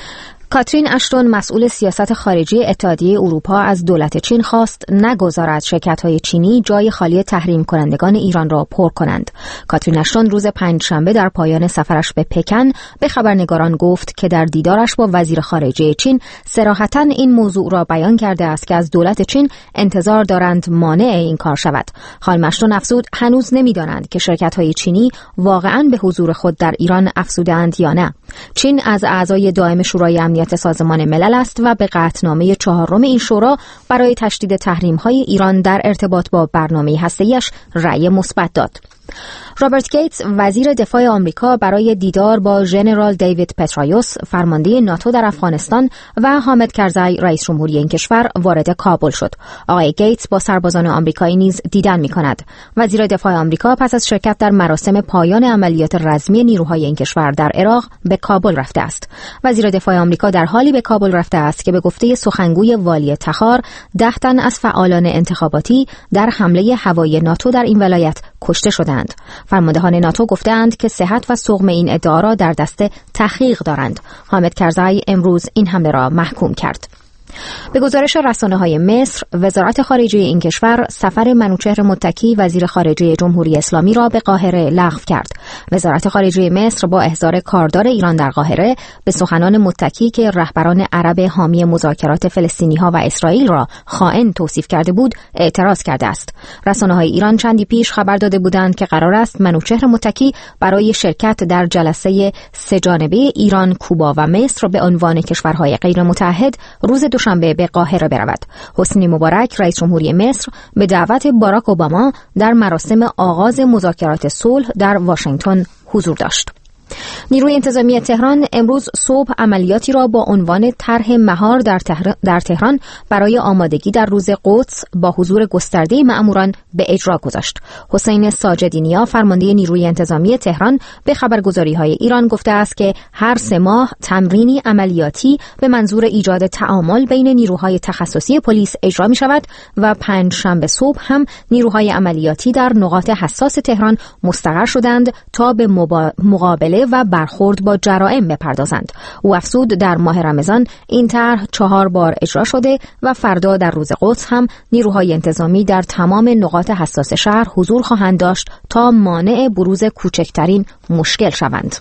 کاترین اشتون مسئول سیاست خارجی اتحادیه اروپا از دولت چین خواست نگذارد شرکت‌های چینی جای خالی تحریم کنندگان ایران را پر کنند. کاترین اشتون روز پنجشنبه در پایان سفرش به پکن به خبرنگاران گفت که در دیدارش با وزیر خارجه چین صراحتاً این موضوع را بیان کرده است که از دولت چین انتظار دارند مانع این کار شود. خانم اشتون افزود هنوز نمی‌دانند که شرکت‌های چینی واقعاً به حضور خود در ایران افزودند یا نه. چین از اعضای دائم شورای امنیت سازمان ملل است و به قطعنامه چهارم این شورا برای تشدید تحریم‌های ایران در ارتباط با برنامه هسته‌ایش رأی مثبت داد. رابرت گیتس وزیر دفاع آمریکا برای دیدار با ژنرال دیوید پترایوس فرمانده ناتو در افغانستان و حامد کرزی رئیس جمهوری این کشور وارد کابل شد. آقای گیتس با سربازان آمریکایی نیز دیدن می‌کند. وزیر دفاع آمریکا پس از شرکت در مراسم پایان عملیات رزمی نیروهای این کشور در عراق به کابل رفته است. وزیر دفاع آمریکا در حالی به کابل رفته است که به گفته سخنگوی والی تخار ده تن از فعالان انتخاباتی در حمله هوایی ناتو در این ولایت کشته شدند. فرماندهان ناتو گفتند که صحت و سقم این ادعا را در دست تحقیق دارند. حامد کرزی امروز این حمله را محکوم کرد. به گزارش رسانه‌های مصر، وزارت خارجه این کشور سفر منوچهر متکی وزیر خارجه جمهوری اسلامی را به قاهره لغو کرد. وزارت خارجه مصر با احضار کاردار ایران در قاهره به سخنان متکی که رهبران عرب حامی مذاکرات فلسطینی‌ها و اسرائیل را خائن توصیف کرده بود، اعتراض کرده است. رسانه‌های ایران چندی پیش خبر داده بودند که قرار است منوچهر متکی برای شرکت در جلسه سه‌جانبه ایران، کوبا و مصر به عنوان کشورهای غیر متحد روز دوشنبه به قاهره برود. حسنی مبارک رئیس جمهوری مصر به دعوت باراک اوباما در مراسم آغاز مذاکرات صلح در واشنگتن حضور داشت. نیروی انتظامی تهران امروز صبح عملیاتی را با عنوان طرح مهار در, تهر... در تهران برای آمادگی در روز قدس با حضور گسترده مأموران به اجرا گذاشت. حسین ساجدینیا فرمانده نیروی انتظامی تهران به خبرگزاری‌های ایران گفته است که هر سه ماه تمرینی عملیاتی به منظور ایجاد تعامل بین نیروهای تخصصی پلیس اجرا می شود و پنج شنبه صبح هم نیروهای عملیاتی در نقاط حساس تهران مستقر شدند تا به مبا... مقابله و برخورد با جرائم بپردازند. او افزود در ماه رمضان این طرح چهار بار اجرا شده و فردا در روز قدس هم نیروهای انتظامی در تمام نقاط حساس شهر حضور خواهند داشت تا مانع بروز کوچکترین مشکل شوند.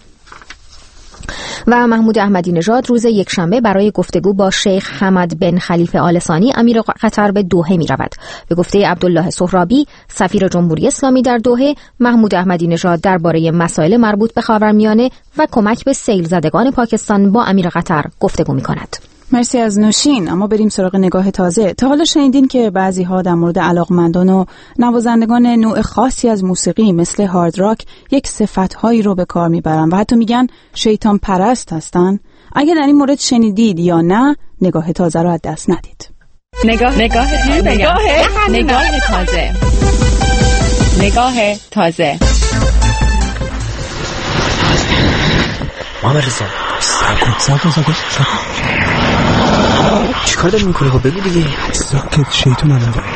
و محمود احمدی نژاد روز یکشنبه برای گفتگو با شیخ حمد بن خلیفه آل ثانی امیر قطر به دوحه می رود. به گفته عبدالله سهرابی سفیر جمهوری اسلامی در دوحه، محمود احمدی نژاد درباره مسائل مربوط به خاورمیانه و کمک به سیل زدگان پاکستان با امیر قطر گفتگو می کند. مرسی از نوشین. اما بریم سراغ نگاه تازه. تا حالا شنیدین که بعضی ها در مورد علاقمندان و نوازندگان نوع خاصی از موسیقی مثل هارد راک یک صفت‌هایی رو به کار میبرن و حتی میگن شیطان پرست هستن؟ اگر در این مورد شنیدید یا نه، نگاه تازه رو از دست ندید. نگاه نگاه نگاه نگاه تازه نگاه تازه محمد رضا ساکت ساکت ساکت چی کار داری میکنی؟ خب بگو دیگه. ساکت شیطون الان داره.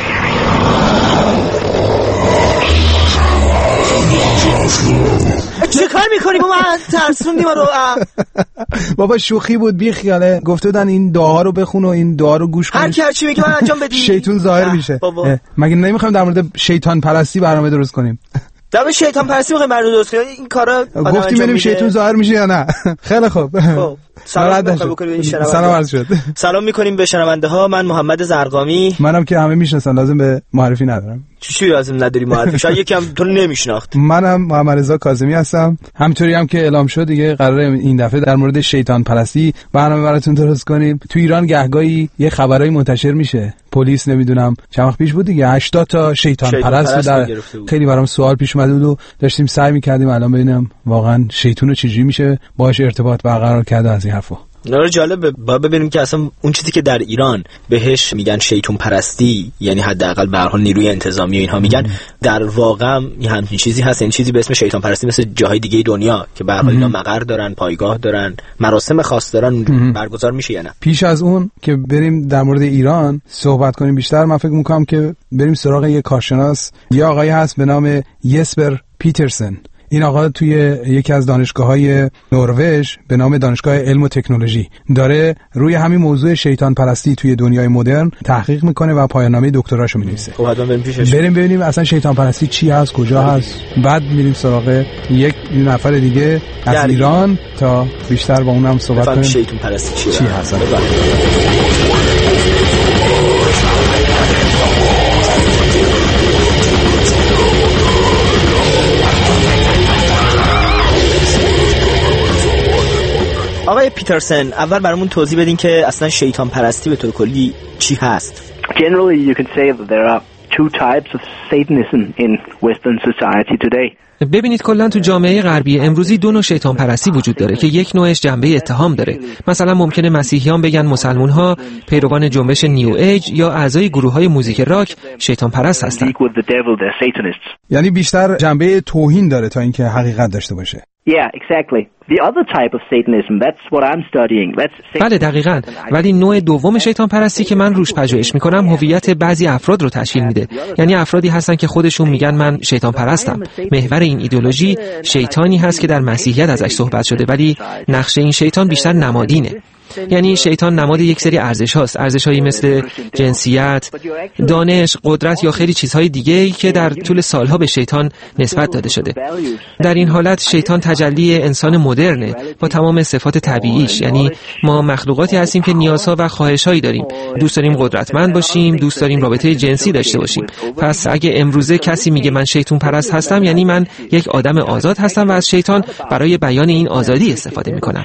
چه کار میکنی بابا؟ ترسوندی ما رو. بابا شوخی بود، بی خیاله. گفته بودن این دعا رو بخون و این دعا رو گوش کن، هر کی هر چی میگه من انجام بدی. شیطون ظاهر میشه. مگه نمیخوایم در مورد شیطان پرستی برنامه درست کنیم؟ در شیطان پرستی میخوایم برنامه درست کنیم این کارا گفتیم ببینیم شیطان ظاهر میشه یا نه. خیلی خوب. خب سلام میکنیم سلام عرض شد. سلام میکنیم به شنونده ها. من محمد زرقامی. منم که همه میشناسن لازم به معرفی ندارم. چی لازم نداری معرفی؟ شاید یکم تو نمیشناخت. منم محمد رضا کاظمی هستم. همونطوری هم که اعلام شد دیگه قراره این دفعه در مورد شیطان پرستی برنامه براتون درست کنیم. تو ایران گهگاهی یه خبرایی منتشر میشه. پلیس نمیدونم چند وقت پیش بود دیگه هشتاد تا شیطان, شیطان پرست, پرست در خیلی برام سوال پیش اومده بود و داشتیم سعی می‌کردیم الان ببینم واقعا شیطون رو چجوری میشه باهاش ارتباط برقرار کرد از این حرفا. نظر جالب با ببینیم که اصلا اون چیزی که در ایران بهش میگن شیطون پرستی، یعنی حداقل به هر حال نیروی انتظامی و اینها میگن، در واقع یه همچین چیزی هست. این چیزی به اسم شیطان پرستی مثل جاهای دیگه دنیا که به هر حال اینا مقر دارن، پایگاه دارن، مراسم خاص دارن برگزار میشه یا نه. پیش از اون که بریم در مورد ایران صحبت کنیم بیشتر، من فکر میکنم که بریم سراغ یه کارشناس. یه آقایی هست به نام یسپر پیترسن. این آقا توی یکی از دانشگاه‌های نروژ به نام دانشگاه علم و تکنولوژی داره روی همین موضوع شیطان پرستی توی دنیای مدرن تحقیق میکنه و پایان‌نامه دکتراشو می‌نویسه. خب حتما بریم پیشش. بریم ببینیم اصلا شیطان پرستی چی هست، کجا هست. بعد میریم سراغ یک نفر دیگه از در ایران تا بیشتر با اونم صحبت کنیم شیطان پرستی چی, چی هست. آقای پیترسن، اول برامون توضیح بدین که اصلا شیطان پرستی به طور کلی چی هست؟ Generally you can say that there are two types of Satanism in Western society today. ببینید کلا تو جامعه غربی امروزی دو نوع شیطان پرستی وجود داره که یک نوعش جنبه اتهام داره. مثلا ممکنه مسیحیان بگن مسلمان‌ها پیروان جنبش نیو ایج یا اعضای گروه‌های موزیک راک شیطان پرست هستن. یعنی بیشتر جنبه توهین داره تا اینکه حقیقت داشته باشه. Yeah, exactly. The other type of Satanism, that's what I'm studying. That's بله دقیقاً. ولی نوع دوم شیطان پرستی که من روش پژوهش میکنم هویت بعضی افراد رو تشکیل میده. یعنی افرادی هستن که خودشون میگن من شیطان پرستم. محور این ایدئولوژی شیطانی هست که در مسیحیت ازش صحبت شده، ولی نقش این شیطان بیشتر نمادینه. یعنی شیطان نماد یک سری ارزش هاست، ارزش هایی مثل جنسیت، دانش، قدرت یا خیلی چیزهای دیگه‌ای که در طول سالها به شیطان نسبت داده شده. در این حالت شیطان تجلی انسان مدرنه با تمام صفات طبیعیش. یعنی ما مخلوقاتی هستیم که نیازها و خواهش‌هایی داریم. دوست داریم قدرتمند باشیم، دوست داریم رابطه جنسی داشته باشیم. پس اگه امروزه کسی میگه من شیطان پرست هستم، یعنی من یک آدم آزاد هستم و از شیطان برای بیان این آزادی استفاده می‌کنم.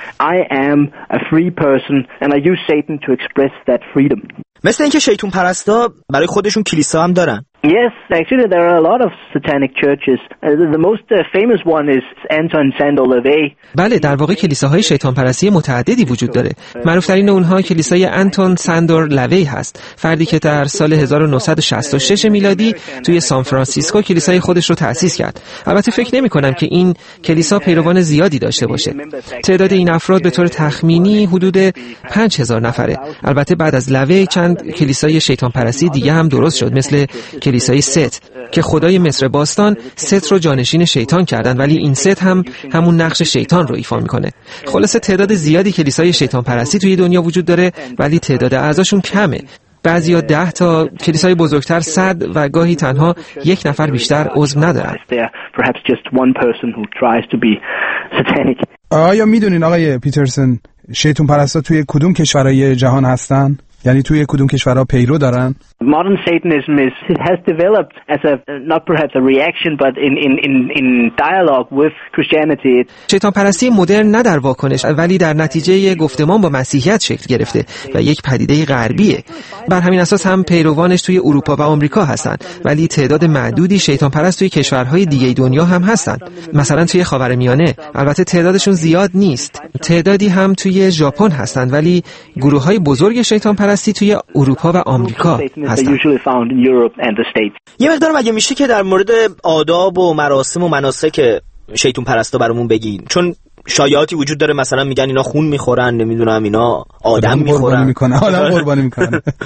free person and I use Satan to express that freedom. مثل اینکه شیطان پرستا برای خودشون کلیسا هم دارن. Yes, actually there are a lot of satanic churches. Uh, the, the most uh, famous one is Anton Sandor LaVey. بله در واقع کلیساهای شیطان پرستی متعددی وجود داره. معروف‌ترین اونها کلیسای انتون ساندور لاوی هست، فردی که در سال هزار و نهصد و شصت و شش میلادی توی سان فرانسیسکو کلیسای خودش رو تأسیس کرد. البته فکر نمی‌کنم که این کلیسا پیروان زیادی داشته باشه. تعداد این افراد به طور تخمینی حدود پنج هزار نفره. البته بعد از لاوی چند کلیسای شیطان پرستی دیگه هم درست شد، مثل کلیسای ست که خدای مصر باستان ست رو جانشین شیطان کردن، ولی این ست هم همون نقش شیطان رو ایفا میکنه. خلاصه تعداد زیادی کلیسای شیطان پرستی توی دنیا وجود داره، ولی تعداد اعضاشون کمه. بعضیا ده تا، کلیسای بزرگتر صد و گاهی تنها یک نفر بیشتر عضو ندارن. آیا میدونین آقای پیترسن شیطان پرستا توی کدوم کشورهای جهان هستن؟ یعنی توی کدوم کشورها پیرو دارن؟ Modern Satanism is it has developed as a not perhaps a reaction but in in in in dialogue with Christianity. شیطان پرستی مدرن نه در واکنش ولی در نتیجه گفتمان با مسیحیت شکل گرفته و یک پدیده غربیه. بر همین اساس هم پیروانش توی اروپا و آمریکا هستن، ولی تعداد معدودی شیطان پرست توی کشورهای دیگه دنیا هم هستن. مثلا توی خاورمیانه، البته تعدادشون زیاد نیست. تعدادی هم توی ژاپن هستن، ولی گروه‌های بزرگ شیطان پرستی توی اروپا و آمریکا هستن. یه مقدار مگه میشه که در مورد آداب و مراسم و مناسک شیطان پرستا برامون بگین؟ چون شایعاتی وجود داره، مثلا میگن اینا خون میخورن، نمیدونم اینا آدم میخورن، میکنن آدم قربانی میکنن.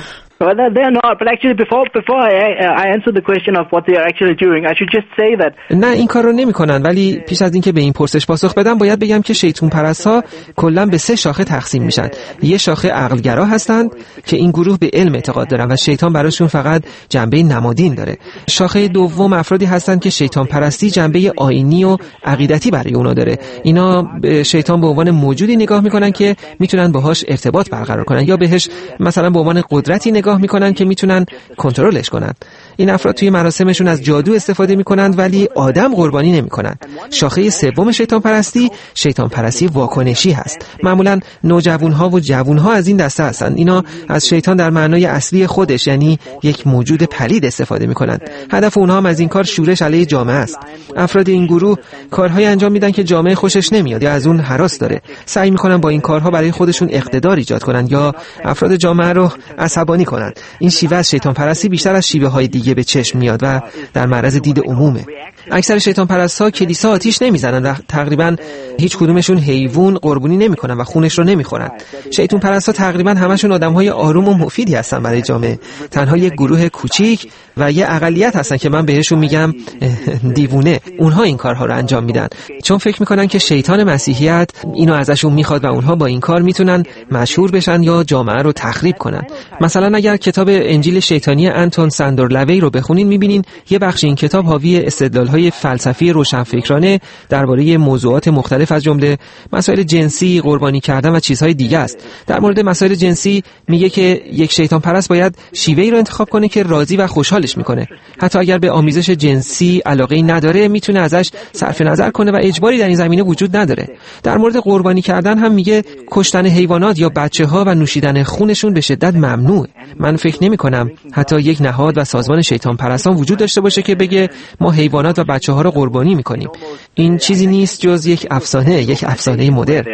Well, they're not, but actually before before I I answer the question of what they are actually doing, I should just say that نه این کار رو نمی‌کنن، ولی پیش از اینکه به این پرسش پاسخ بدم باید بگم که شیطون پرست‌ها کلاً به سه شاخه تقسیم میشن. یه شاخه عقلگرا هستند که این گروه به علم اعتقاد دارن و شیطان براشون فقط جنبه نمادین داره. شاخه دوم افرادی هستند که شیطان پرستی جنبه آیینی و عقیدتی برای اونا داره. اینا به شیطان به عنوان موجودی نگاه میکنن که میتونن باهاش ارتباط برقرار کنن یا بهش مثلا به عنوان قدرتی نگاه میکنن که میتونن کنترلش کنن. این افراد توی مراسمشون از جادو استفاده میکنند ولی آدم قربانی نمیکنن. شاخه سوم شیطان پرستی شیطان پرستی واکنشی هست. معمولا نوجوانها و جوانها از این دسته هستند. اینا از شیطان در معنای اصلی خودش یعنی یک موجود پلید استفاده میکنند. هدف اونها هم از این کار شورش علیه جامعه است. افراد این گروه کارهای انجام میدن که جامعه خوشش نمیاد یا از اون هراس داره. سعی میکنن با این کارها برای خودشون اقتدار ایجاد کنن یا افراد جامعه رو عصبانی کنن. این شیوه از شیطان پرستی بیشتر از شیوه های دیگه به چشم میاد و در معرض دید عمومه. اکثر شیطان پرست‌ها کلیسا آتیش نمیزنن و تقریبا هیچ کدومشون حیوان قربانی نمیکنن و خونش رو نمیخورن. شیطان پرست‌ها تقریبا همشون آدم‌های آروم و مفیدی هستن برای جامعه. تنها یک گروه کوچیک و یه اقلیت هستن که من بهشون میگم دیوونه. اونها این کارها رو انجام میدن چون فکر میکنن که شیطان مسیحیت اینو ازشون میخواد و اونها با این کار میتونن مشهور بشن یا جامعه رو تخریب کنن. مثلا اگر کتاب انجیل شیطانی انتون ساندرلوی رو بخونین میبینین یه بخش این کتاب حاوی استدلال‌های فلسفی روشنفکرانه درباره موضوعات مختلف از جمله مسائل جنسی، قربانی کردن و چیزهای دیگه است. در مورد مسائل جنسی میگه که یک شیطان پرست باید شیوهی رو انتخاب کنه که راضی و خوشحالش میکنه. حتی اگر به آمیزش جنسی علاقه‌ای نداره میتونه ازش صرف نظر کنه و اجباری در این زمینه وجود نداره. در مورد قربانی کردن هم میگه کشتن حیوانات یا بچه‌ها و نوشیدن خونشون به شدت ممنوعه. من فکر نمی‌کنم حتی یک نهاد و سازمان شیطان پرستان وجود داشته باشه که بگه ما حیوانات و بچه‌ها رو قربانی می‌کنیم. این چیزی نیست جز یک افسانه، یک افسانه مدرن.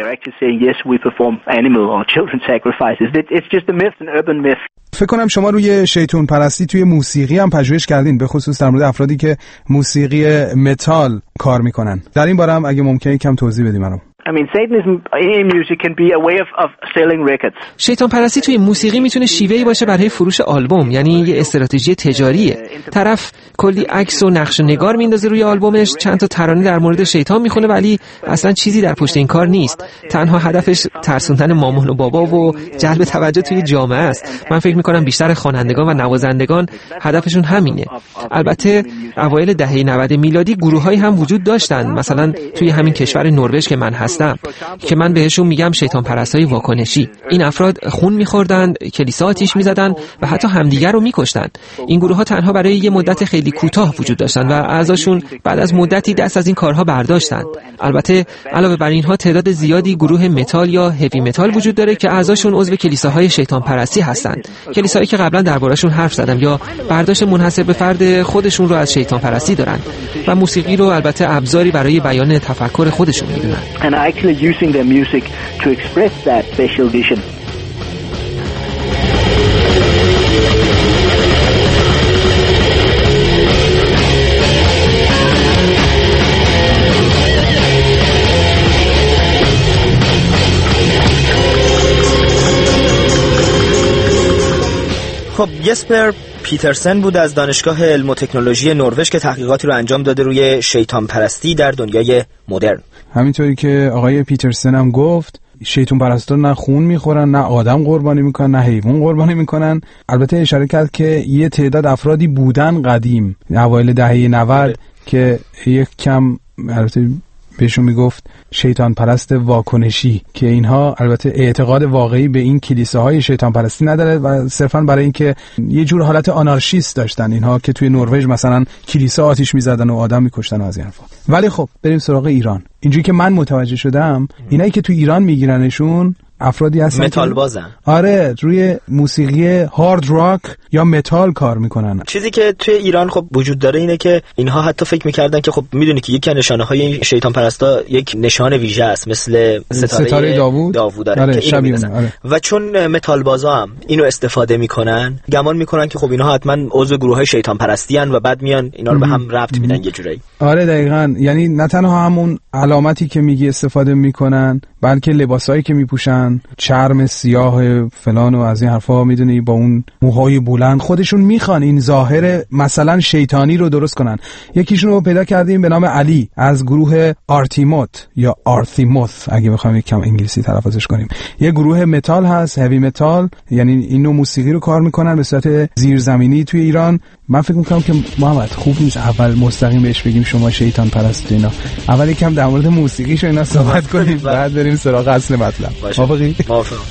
فکر کنم شما روی شیطان پرستی توی موسیقی هم پژوهش کردین، به خصوص در مورد افرادی که موسیقی متال کار میکنن. در این باره هم اگه ممکنه کم توضیح بدیم منو. I mean, Satanism in music can be a way of, of selling records. شیطان پرستی توی موسیقی میتونه شیوهی باشه برای فروش آلبوم، یعنی یه استراتژی تجاریه. طرف کلی عکس و نقش و نگار میندازه روی آلبومش، چند تا ترانه در مورد شیطان میخونه ولی اصلا چیزی در پشت این کار نیست. تنها هدفش ترسوندن مامان و بابا و جلب توجه توی جامعه است. من فکر میکنم بیشتر خوانندگان و نوازندگان هدفشون همینه. البته اوایل دهه نود میلادی گروهایی هم وجود داشتن، مثلا توی همین کشور نروژ که من هستم که من بهشون میگم شیطان پرستای واکنشی. این افراد خون میخوردن، کلیسا آتیش میزدن و حتی همدیگر رو میکشتن. این گروه ها تنها برای یه مدت خیلی کوتاه وجود داشتن و اعضاشون بعد از مدتی دست از این کارها برداشتن. البته علاوه بر اینها تعداد زیادی گروه متال یا هوی متال وجود داره که اعضاشون عضو کلیساهای شیطان پرستی هستند. کلیسایی که قبلا درباره‌شون حرف زدم یا برداشت منحصر به فرد خودشون رو از شیطان پرستی دارن و موسیقی رو البته ابزاری برای بیان تفکر خودشون میدونن. Actually using their music to express that special vision. خب یسپر پیترسن بود از دانشگاه علم و تکنولوژی نروژ که تحقیقاتی رو انجام داده روی شیطان پرستی در دنیای مدرن. همینطوری که آقای پیترسن هم گفت شیطان پرستا نه خون میخورن، نه آدم قربانی میکنن، نه حیوان قربانی میکنن. البته اشاره کرد که یه تعداد افرادی بودن قدیم اوایل دهه نود که یک کم البته بهشون میگفت شیطان پرست واکنشی که اینها البته اعتقاد واقعی به این کلیساهای شیطان پرستی نداره و صرفا برای اینکه یه جور حالت آنارشیست داشتن اینها که توی نروژ مثلا کلیسا آتیش میزدن و آدم میکشتن و از این حرفا. ولی خب بریم سراغ ایران. اینجوری که من متوجه شدم اینایی که توی ایران میگیرنشون افرادی هستن متال بازن. آره روی موسیقی هارد راک یا متال کار میکنن. چیزی که توی ایران خب وجود داره اینه که اینها حتی فکر میکردن که خب میدونی که یکی از نشانه های این شیطان پرستا یک نشان ویژه است مثل ستاره, ستاره داوود داوود داره آره، که اینو آره. و چون متال بازا هم اینو استفاده میکنن گمان میکنن که خب اینها حتما عضو گروه های شیطان پرستی ان و بعد میان اینا رو به هم ربط میدن یه جورایی. آره دقیقاً، یعنی نه تنها همون علامتی که میگی استفاده میکنن بلکه لباسایی که میپوشن میکنن، چرم سیاه فلان و از این حرفا، میدونی، با اون موهای بلند. خودشون میخوان این ظاهر مثلا شیطانی رو درست کنن. یکیشون رو پیدا کردیم به نام علی از گروه آرتیموت یا آرتیموت اگه بخوایم یک کم انگلیسی تلفظش کنیم. یه گروه متال هست، هوی متال، یعنی این نوع موسیقی رو کار میکنن به صورت زیرزمینی توی ایران. من فکر میکنم که محمد خوب نیست اول مستقیم بهش بگیم شما شیطان پرست اینا، اول یکم در مورد موسیقیش اینا صحبت کنیم بعد بریم سراغ اصل مطلب. موافقی؟ موافقم.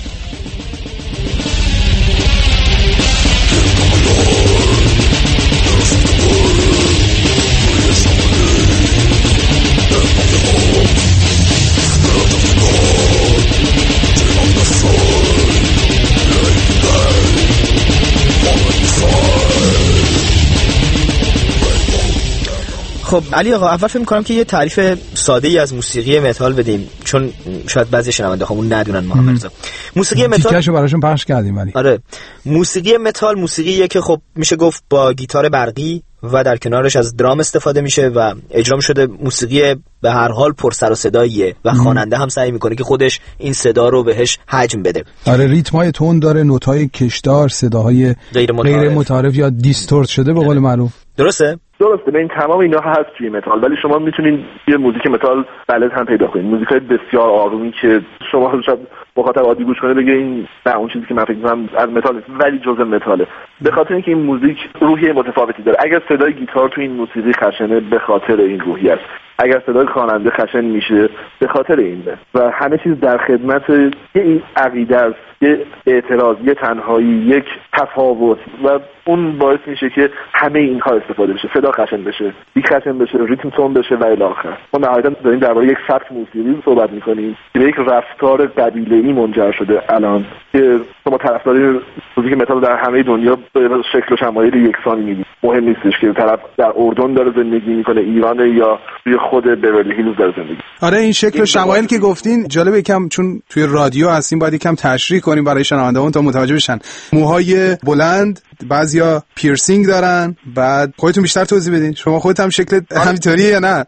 خب علی آقا، اول فکر می‌کنم که یه تعریف ساده‌ای از موسیقی متال بدیم، چون شاید بعضی شنونده‌هامون ندونن محمد رضا. موسیقی متال تیکاشو براشون پخش کردیم ولی. آره. موسیقی متال موسیقیه که خب میشه گفت با گیتار برقی و در کنارش از درام استفاده میشه و اجرا شده. موسیقی به هر حال پر سر و صداییه و خواننده هم سعی میکنه که خودش این صدا رو بهش حجم بده. آره، ریتمای تون داره، نوت‌های کشدار، صداهای غیر متعارف, غیر متعارف یا دیستورت شده به قول معروف. درسته؟ درسته. به این تمام اینا هست توی متال، ولی شما میتونین یه موزیک متال بلد هم پیدا کنین، موزیکای بسیار آرومی که شما شاید مخاطب عادی گوش کنه بگه این نه اون چیزی که من فکر می‌کنم از متال نیست، ولی جزء متاله. به خاطر اینکه این موزیک روحیه متفاوتی داره. اگر صدای گیتار تو این موسیقی خشنه به خاطر این روحیه است، اگر صدای خواننده خشن میشه به خاطر اینه، و همه چیز در خدمت یه عقیده است، یه اعتراض، یه تنهایی، یک تفاوت، و اون باعث میشه که همه اینها استفاده بشه. صدا خشن بشه، بیت خشن بشه، ریتم تون بشه و الی آخر. ما نهایتا داریم درباره یک سبک موسیقی صحبت میکنیم که یک رفتار قبیله‌ای منجر شده الان، که شما طرفدار موزیک متال در همه دنیا به شکل و شمایل یکسانی می‌بینید. مهم نیستش که طرف در اردن داره زندگی میکنه، ایران، یا توی خود بیورلی هیلز داره زندگی. آره، این شکل و شمایل که گفتین جالبه، یکم چون توی رادیو هستیم باید یکم تشریح کنیم برای شنونده‌مون تا متوجه بشن. موهای بلند، بعضیا پیرسینگ دارن، بعد خودتون بیشتر توضیح بدین. شما خودت هم شکلت همینطوریه یا نه؟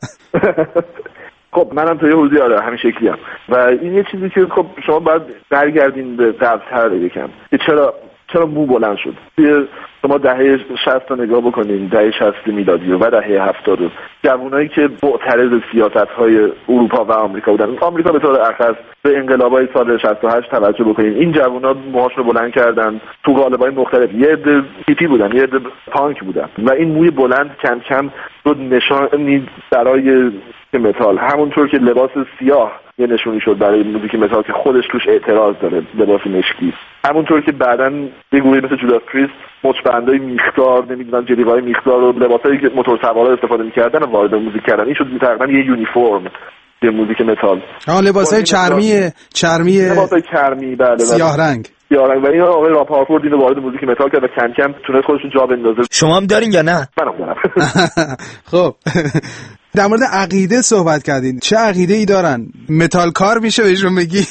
خب منم توی حوزه آره همین شکلی هم. و این یه چیزی که خب شما باید برگردین به قبل‌تر یکم که چرا چرا مو بلند شد. شما دهه شصت رو نگاه بکنین، دهه شصت میلادی و دهه هفتاد، جوانایی که معترض سیاست‌های اروپا و آمریکا بودن، آمریکا به طور اخص به انقلاب‌های سال شصت و هشت توجه بکنین، این جوانا موهاشون رو بلند کردن تو قالب‌های مختلف، یه عده هیپی بودن، یه عده پانک بودن، و این موی بلند کم کم شد نشانی برای متال. همونطور که لباس سیاه یه نشونی شد برای موزیک متال که خودش توش اعتراض داره، لباس مشکی، همونطور که بعداً یه گروهی مثل جوداس پریست مچبندای میخدار، نمیدونم جلیقه‌های میخدار و لباسایی که موتور سوارا استفاده می‌کردن و وارد موزیک کردن، این شد تقریباً یه یونیفرم یه موزیک متال. آه، لباسای چرمی چرمی لباسای چرمی بله سیاه رنگ سیاه رنگ و این آقای راپ هارفورد اینو وارد موزیک متال کرد و کم کم تونست خودش رو جا بندازه. شما هم دارین یا نه؟ منم دارم. خب در مورد عقیده صحبت کردین. چه عقیده ای دارن؟ متال کار میشه بهشون بگی؟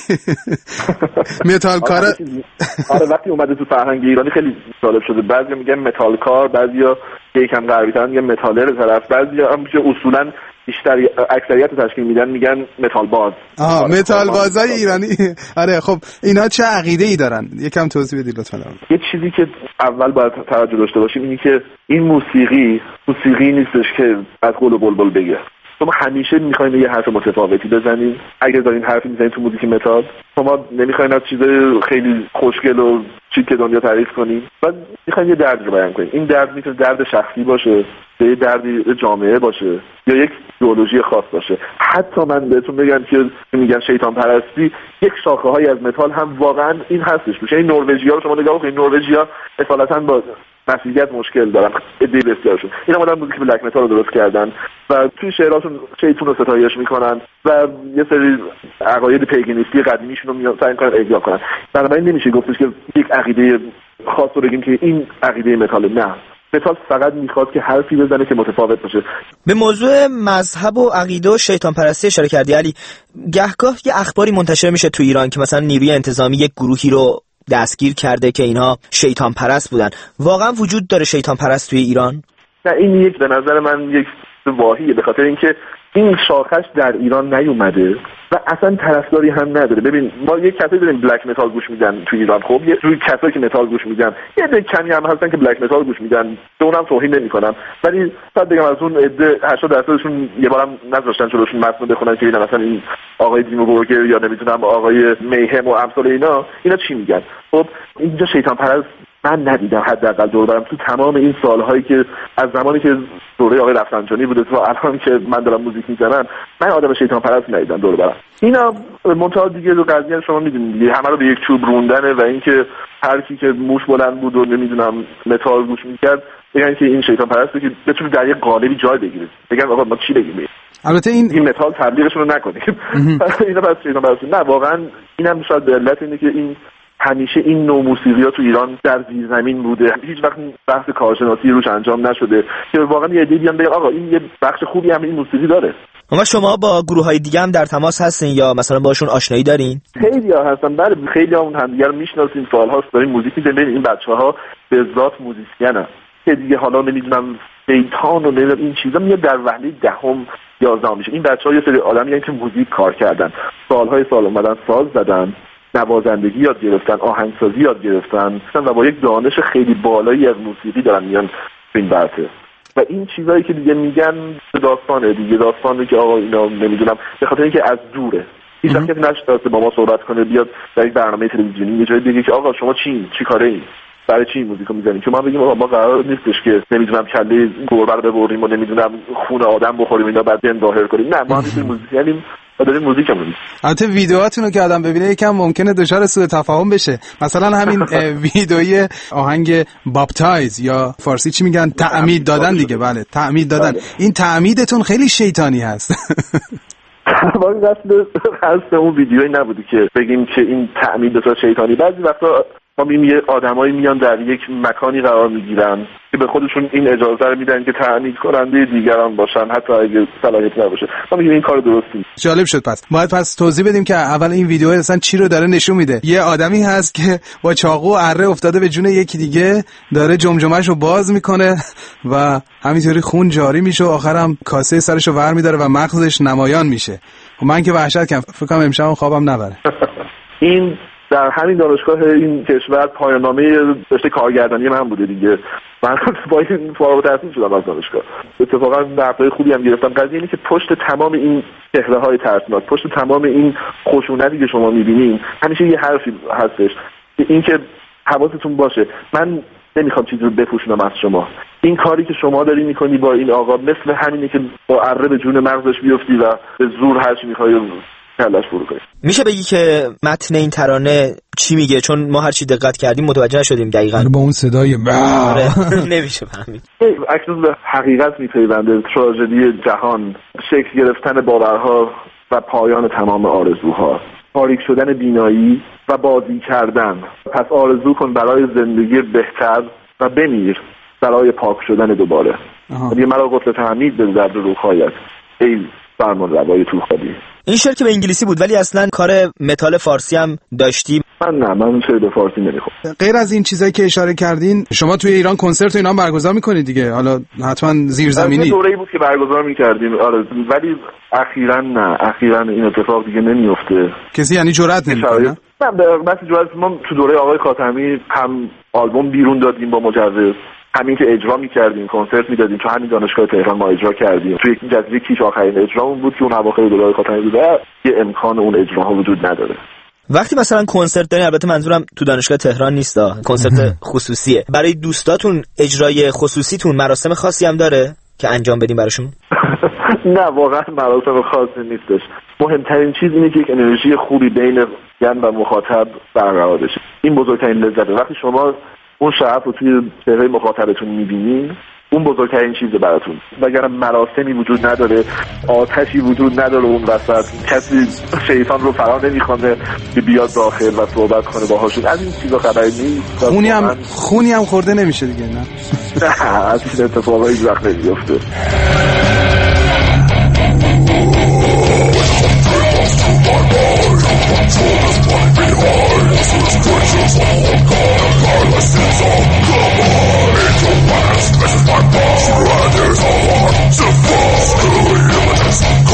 متال کار آره وقتی اومده تو فرهنگ ایرانی خیلی جالب شده. بعضی میگن متال کار، بعضیا یکم غربی ترن میگن متالر طرف، بعضیا هم که اصولا بیشتر اکثریت رو تشکیل میدن میگن متال باز. آها، متال بازای ایرانی. آره خب اینا چه عقیده ای دارن؟ یکم توضیح بدید لطفا. یه چیزی که اول باید توجه داشته باشیم اینه که این موسیقی موسیقی نیستش که از قول و بلبل بگه. شما همیشه میخواین یه حرف متفاوتی بزنین. اگه دارین حرفی میزنین تو موزیک متال، شما نمیخواین از چیز خیلی خوشگل و چیز که دنیا تعریف کنین، و میخواین یه درد رو بیان کنین. این درد میتونه درد شخصی باشه، یه دردی جامعه باشه، یا یک ایدئولوژی خاص باشه. حتی من بهتون بگم که میگن شیطان پرستی، یک شاخه های از متال هم واقعا این هستش. میشه این نروژیا رو شما نگاه کنید، نروژیا اصالتا با مسیحیت مشکل دارن، ایده بسیارشون. اینا اومدن موزیک بلک متال رو درست کردن و توی شعرهاشون شیطون رو ستایش میکنن و یه سری عقاید پیگنیستی قدیمیشون رو سعی میکنن احیا کنن. بنابراین نمیشه گفتش که یک عقیده خاص رو بگیم که این عقیده متال. نه، متال فقط میخواد که حرفی بزنه که متفاوت باشه. به موضوع مذهب و عقیده و شیطان پرستی اشاره کردی علی. گهگاه یه اخباری منتشر میشه تو ایران که مثلا نیروی انتظامی یک گروهی رو دستگیر کرده که اینها شیطان پرست بودن. واقعا وجود داره شیطان پرست توی ایران؟ نه، این یک به نظر من یک واهیه، به خاطر اینکه این شاخش در ایران نیومده و اصلا طرفداری هم نداره. ببین ما یه کسی داریم بلک متال گوش میدن تو ایران، خب یه روی کسایی که متال گوش میدن یه عده کمی هم هستن که بلک متال گوش میدن، به اونم توهین نمیکنم، ولی شاید بگم از اون عده هشتاد درصدشون یه بارم نذاشتن جلوشون متن بخونن که اینا مثلا این آقای دیمو بورگر یا نمیدونم آقای میهم و امثال اینا اینا چی میگن. خب اینجا شیطان پرست من ندیدم حداقل دور برم تو تمام این سالهایی که از زمانی که دوره آقای رفسنجانی بوده تا الان که من دارم موزیک میزنم، من آدم شیطان پرست ندیدم دور برم. اینا منتها دیگه رو قضیه شما میدونید دیگه، همه رو به یک چوب روندنه و اینکه هر کی که موش بلند بود و نمیدونم متال گوش میکرد بگن که این شیطان پرسته که بتونه در یک قالبی جای بگیره، بگن آقا ما چی بگیم. البته این این متال تبلیغشون رو نکنیم. اینا بس شیطان پرست نه، واقعا اینم شاید به علت اینه که این همیشه این نوع موسیقی‌ها تو ایران در زیر زمین بوده، هیچ وقت بحث کارشناسی روش انجام نشده که واقعا یه عده بیان بگن آقا این یه بخش خوبی هم این موسیقی داره. اما شما با گروه‌های دیگه هم در تماس هستین یا مثلا باشون آشنایی دارین؟ خیلی‌ها هستن، بله خیلی‌هامون همدیگه رو میشناسیم، سال‌هاست داریم موزیک می‌زنیم. این بچه‌ها به ذات موزیسینن که دیگه حالا نمی‌دونم شیطان و نمیدونم این چیزا میاد در وهله دهم یازدهم میشه. این بچه‌ها یه سری آدمیان که موزیک کار کردن، سال‌های سال اومدن ساز زدن، نوازندگی یاد گرفتن، آهنگسازی یاد گرفتن و با یک دانش خیلی بالایی از موسیقی دارن میان این برته و این چیزایی که دیگه میگن داستانه دیگه، داستانه که آقا اینا نمیدونم به خاطر اینکه از دوره هیچ وقت نشد با ما صحبت کنه، بیاد در یک برنامه تلویزیونی یه جایی بگه که آقا شما چی چی کاره این برای چی موزیکو میزنید، که ما بگیم آقا ما قرار نیستش که نمیدونم کله گربه رو ببریم و نمیدونم خون آدم بخوریم اینا بعد دن ظاهر کنیم، نه ما هم موزیکیم و داریم موزیکمون. البته ویدیوهاتون رو که آدم ببینه یکم ممکنه دچار سوء تفاهم بشه، مثلا همین ویدیوی آهنگ باپتایز یا فارسی چی میگن تعمید دادن دیگه، بله تعمید دادن، این تعمیدتون خیلی شیطانی هست. ما قصد قصد اون ویدیویی نبودی که بگیم که این تعمید بسیار شیطانی. بعضی وقتا ما میبینیم آدمایی میان در یک مکانی قرار میگیرن که به خودشون این اجازه رو میدن که تعمید کننده دیگران باشن حتی اگه صلاحیت نباشه. ما میگیم این کار درست نیست. جالب شد. پس باید پس توضیح بدیم که اول این ویدیو اصلا چی رو داره نشون میده. یه آدمی هست که با چاقو و اره افتاده به جون یکی دیگه، داره جمجمه‌ش رو باز میکنه و همینطوری خون جاری میشه و آخرام کاسه سرش رو ور میداره و مغزش نمایان میشه. و من که وحشت کردم، فکر کنم امشب خوابم نبره. این در همین دانشگاه این کشور پایان‌نامه رشته کارگردانی من بوده دیگه. من با این فارغ التحصیل شدم از دانشگاه. اتفاقا درسای خوبی هم گرفتم. قضیه اینه که پشت تمام این چهره‌های ترسناک، پشت تمام این خشونتی که شما می‌بینین، همیشه یه حرفی هستش که اینکه حواستون باشه من نمیخوام چیزی رو بپوشونم از شما. این کاری که شما داری میکنی با این آقا مثل همینه که با اره به جون مغزش بیفتی و به زور هر چی می‌خوای کلاش فرو کنی. میشه بگی که متن این ترانه چی میگه؟ چون ما هر چی دقت کردیم متوجه نشدیم دقیقاً. با اون صدای نمیشه فهمید. اکنون به حقیقت میپیونده تراژدی جهان، شکل گرفتن باورها و پایان تمام آرزوها، تاریک شدن بینایی و بازی کردن. پس آرزو کن برای زندگی بهتر و بمیر برای پاک شدن دوباره. یه مرا قتل تعمید به درد روحایت ای فرمان روای تو خالی. این شعر که به انگلیسی بود ولی اصلا کار متال فارسی هم داشتی؟ من نه، من شعر به فارسی نمیخونم. غیر از این چیزایی که اشاره کردین، شما توی ایران کنسرت و اینا برگزار میکنید دیگه، حالا حتما زیرزمینی. یه دوره‌ای بود که برگزار میکردیم، آره، ولی اخیراً نه، اخیراً این اتفاق دیگه نمیفته. کسی یعنی جرئت نمیکنه؟ نه، به رغم جرأت ما تو دوره آقای خاتمی هم آلبوم بیرون دادیم با مجوز، همین که اجرا می‌کردیم، کنسرت می‌دادیم. تو همین دانشگاه تهران ما اجرا کردیم. تو یک جزیره کیش آخرین اجرامون بود که اون اواخر دوره خاتمی بود. یه امکان اون اجراها وجود نداره. وقتی مثلا کنسرت دارین، البته منظورم تو دانشگاه تهران نیستا، کنسرت خصوصیه، برای دوستاتون اجرای خصوصیتون مراسم خاصی هم داره که انجام بدین براشون؟ نه، واقعا مراسم خاصی نیستش. مهمترین چیز اینه که یک انرژی خوبی بین گن و مخاطب برقرار بشه. این بزرگترین لذته. وقتی شما اون شعف رو توی چهره مخاطبتون میبینین، اون بزرگترین چیزه براتون. وگرنه مراسمی وجود نداره، آتشی وجود نداره اون وسط، کسی شیطان رو فرا نمیخوانه که بیاد داخل و صحبت کنه باهاشون. از این چیزا خبری نیست. خونی هم خونی هم خورده نمیشه دیگه. نه نه، از این اتفاقایی هیچ وقت نمیفته. This is my boss, brothers, all to false, to images.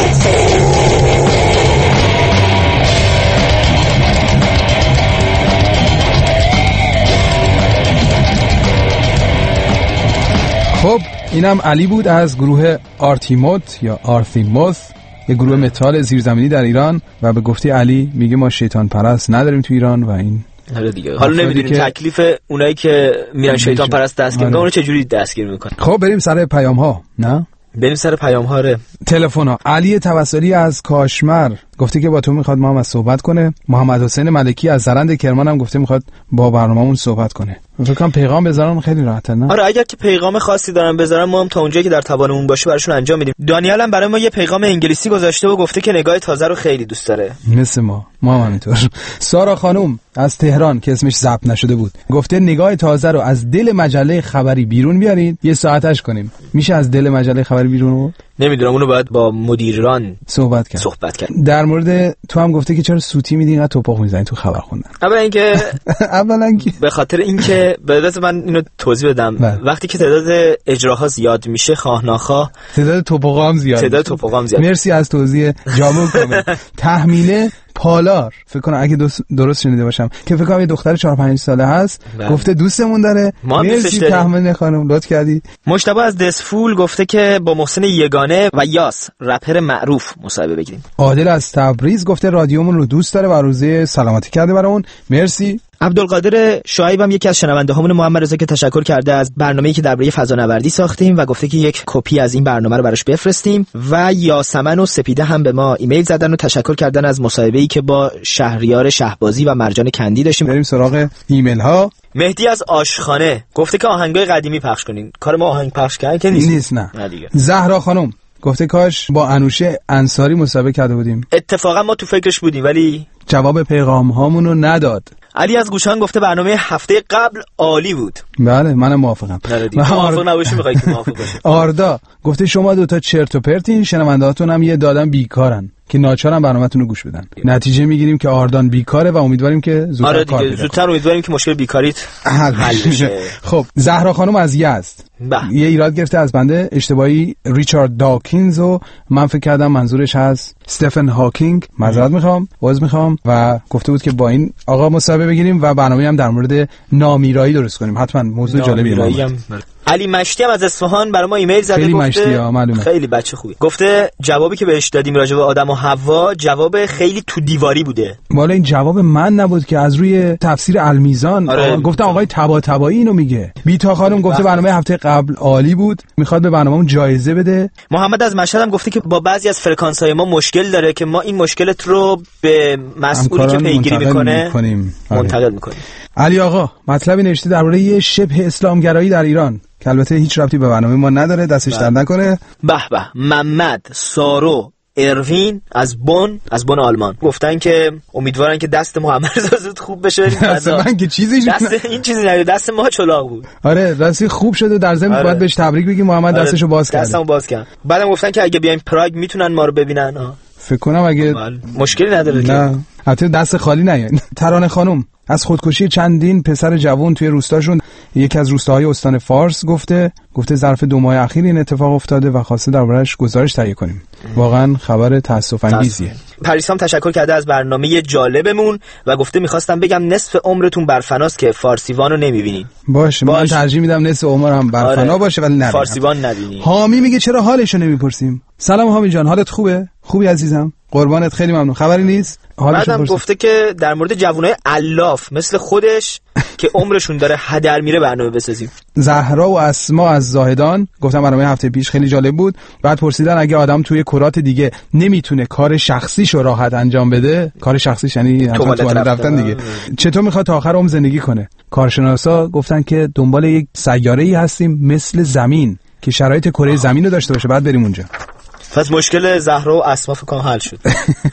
خب اینم علی بود از گروه آرتیموت یا آرتیموت، یه گروه متال زیرزمینی در ایران و به گفته علی میگه ما شیطان پرست نداریم تو ایران و این حالا دیگه حالا نمیدونیم که... تکلیف اونایی که میرن شیطان پرست دستگیر میکنن چه جوری دستگیر میکنن. خب بریم سر پیام ها. نه بریم سر پیام ها. ره تلفن ها. علی توسلی از کاشمر گفته که با تو میخواد ما هم از صحبت کنه. محمد حسین ملکی از زرند کرمان هم گفته میخواد با برنامه‌مون صحبت کنه. فکر کنم پیغام بذارم خیلی راحته. نه آره اگر که پیغام خاصی دارن بذارن ما هم تا اونجایی که در توانمون باشه براشون انجام میدیم. دانیال هم برای ما یه پیغام انگلیسی گذاشته و گفته که نگاه تازه رو خیلی دوست داره. مثل ما ما هم همینطور. سارا خانم از تهران که اسمش ضبط نشده بود گفته نگاه تازه رو از دل مجله خبری بیرون بیارید یه ساعتش کنیم. میشه از دل مجله خبری بیرون بود؟ نمیدونم اونو باید با مدیران صحبت کرد. صحبت کرد. در مورد تو هم گفته که چرا سوتی میدی اینقدر توپق میزنی تو خبر خوندن. اولا اینکه اولا که به خاطر اینکه بدات من اینو توضیح بدم بله. وقتی که تعداد اجراها زیاد میشه خواه ناخواه تعداد توپقا هم زیاد تعداد توپقا هم زیاد. مرسی از توضیح جامع و کامل. تحمیله پالار فکر کنم اگه درست شنیده باشم که فکر کنم یه دختر چهار پنج ساله هست بله. گفته دوستمون داره. مرسی تحمیل خانم لطف کردی. مجتبی از دسفول گفته که با محسن یگانه و یاس رپر معروف مصاحبه بگیریم. عادل از تبریز گفته رادیومون رو دوست داره و آرزوی سلامتی کرده برامون. مرسی. عبدالقادر شعیب هم یکی از شنونده هامون محمد رضا که تشکر کرده از برنامه‌ای که درباره فضانوردی ساختیم و گفته که یک کپی از این برنامه رو براش بفرستیم و یاسمن و سپیده هم به ما ایمیل زدن و تشکر کردن از مصاحبه‌ای که با شهریار شهبازی و مرجان کندی داشتیم. بریم سراغ ایمیل ها. مهدی از آشخانه گفته که آهنگای قدیمی پخش کنین. کار ما آهنگ پخش کردن که نیست. نیست نه. نه دیگه. زهرا خانم گفته کاش با انوشه انصاری مصاحبه کرده بودیم. اتفاقا ما تو فکرش بودیم ولی جواب پیغام هامونو نداد. علی از گوشان گفته برنامه هفته قبل عالی بود. بله منم موافقم. من موافق نباشی میخوای که موافق باشی. آردا گفته شما دو تا چرت و پرتین شنوندهاتون هم یه دادن بیکارن که ناچارن برنامه‌تون رو گوش بدن. نتیجه میگیریم که آردان بیکاره و امیدواریم که زودتر آره کار دیگه زودتر امیدواریم که مشکل بیکاریت حل بشه. خب زهرا خانم از یزد یه ایراد گرفته از بنده اشتباهی ریچارد داکینز و من فکر کردم منظورش از استفن هاکینگ. معذرت میخوام عذر میخوام و گفته بود که با این آقا مصاحبه بگیریم و برنامه‌ای هم در مورد نامیرایی درست کنیم. حتما موضوع جالبیه. علی مشتی هم از اصفهان برای ما ایمیل زده. خیلی گفته خیلی بچه خوبی. گفته جوابی که بهش دادیم راجع به آدم و حوا جواب خیلی تو دیواری بوده. والا این جواب من نبود که از روی تفسیر المیزان. آره. گفتم آقای طباطبایی اینو میگه. بیتا خانم گفته برنامه هفته قبل عالی بود میخواد به برنامه‌مون جایزه بده. محمد از مشهد هم گفته که با بعضی از فرکانس‌های ما مشکل داره که ما این مشکلت رو به مسئولی که پیگیری میکنه منتقل میکنیم. علی آقا مطلبی نوشته درباره یه شبه اسلامگرایی در ایران که البته هیچ ربطی به برنامه ما نداره دستش در نکنه. به به. محمد سارو اروین از بن از بن آلمان گفتن که امیدوارن که دست محمد رضا زود خوب بشه. دست من که چیزی دست این چیزی نه دست ما چلاق بود. آره دستی خوب شده در ضمن آره. باید بهش تبریک بگیم محمد آره. دستشو باز کرد. دستمو باز کرد. بعدم گفتن که اگه بیایم پراگ میتونن ما رو ببینن. ها فکر کنم اگه مشکلی نداره که نه حتی دست خالی نیاین. ترانه خانم از خودکشی چندین پسر جوان توی روستاشون یکی از روستاهای استان فارس گفته گفته ظرف دو ماه اخیر این اتفاق افتاده و خواسته دربارش گزارش تهیه کنیم. واقعا خبر تأسف انگیزیه. پریسام تشکر کرده از برنامه جالبمون و گفته میخواستم بگم نصف عمرتون برفناست که فارسیوانو نمیبینین. باشه باش. من ترجیح میدم نصف عمرم برفنا آره. باشه ولی نبینم فارسیوان نبینی. حامی میگه چرا حالشو نمیپرسیم. سلام حامی جان حالت خوبه؟ خوبی عزیزم؟ قربانت خیلی ممنون. خبری نیست؟ بعدم گفته که در مورد جوانای الاف مثل خودش که عمرشون داره هدر میره برنامه بسازیم. زهرا و اسما از زاهدان گفتم برنامه هفته پیش خیلی جالب بود. بعد پرسیدن اگه آدم توی کرات دیگه نمیتونه کار شخصیشو راحت انجام بده، کار شخصیش یعنی توالت رفتن دیگه، چطور میخواد تا آخر عمر زندگی کنه؟ کارشناسا گفتن که دنبال یک سیاره‌ای هستیم مثل زمین که شرایط کره زمین رو داشته باشه بعد بریم اونجا. پس مشکل زهرا و اسما فکر کنم حل شد.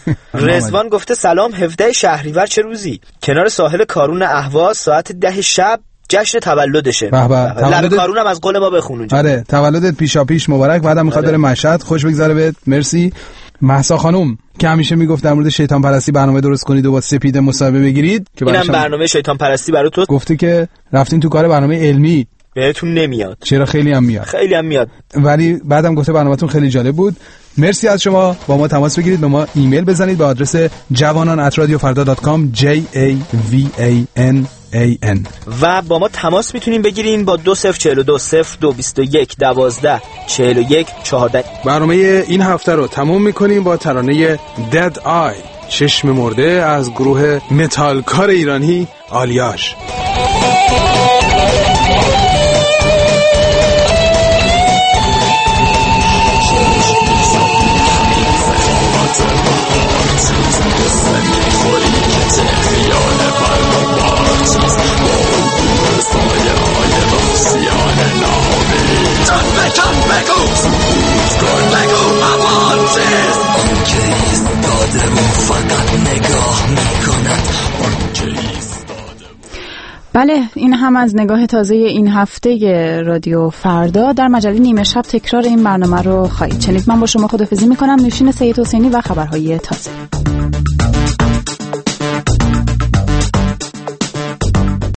رضوان گفته سلام هفده شهریور چه روزی؟ کنار ساحل کارون اهواز ساعت ده شب جشن تولدشه. لب کارون هم از قول ما بخون اونجا. آره تولدت پیشا پیش مبارک. بعدم میخواد بره مشهد خوش بگذره بهت. مرسی. مهسا خانم که همیشه میگفت در مورد شیطان پرستی برنامه درست کنید و با سپیده مصاحبه بگیرید که اینم برنامه شیطان پرستی برای تو گفته که رفتین تو کار برنامه علمی بهتون نمیاد. چرا خیلی هم میاد. خیلی هم میاد. ولی بعدم گفته برنامه‌تون خیلی جالب بود. مرسی از شما. با ما تماس بگیرید به ما ایمیل بزنید به آدرس جوانان ات رادیو فردا دات کام j a v a n ای ان. و با ما تماس میتونین بگیرین با دو صفر چهل و دو صفر دو بیست و یک دوازده چهل و یک چهارده. برنامه این هفته رو تموم میکنیم با ترانه Dead Eye، چشم مرده، از گروه متالکار ایرانی آلیاژ. بله، این هم از نگاه تازه این هفته رادیو فردا. در مجله نیمه شب تکرار این برنامه رو خواهید شنید. من با شما خداحافظی میکنم. نوشین سید حسینی و خبرهای تازه.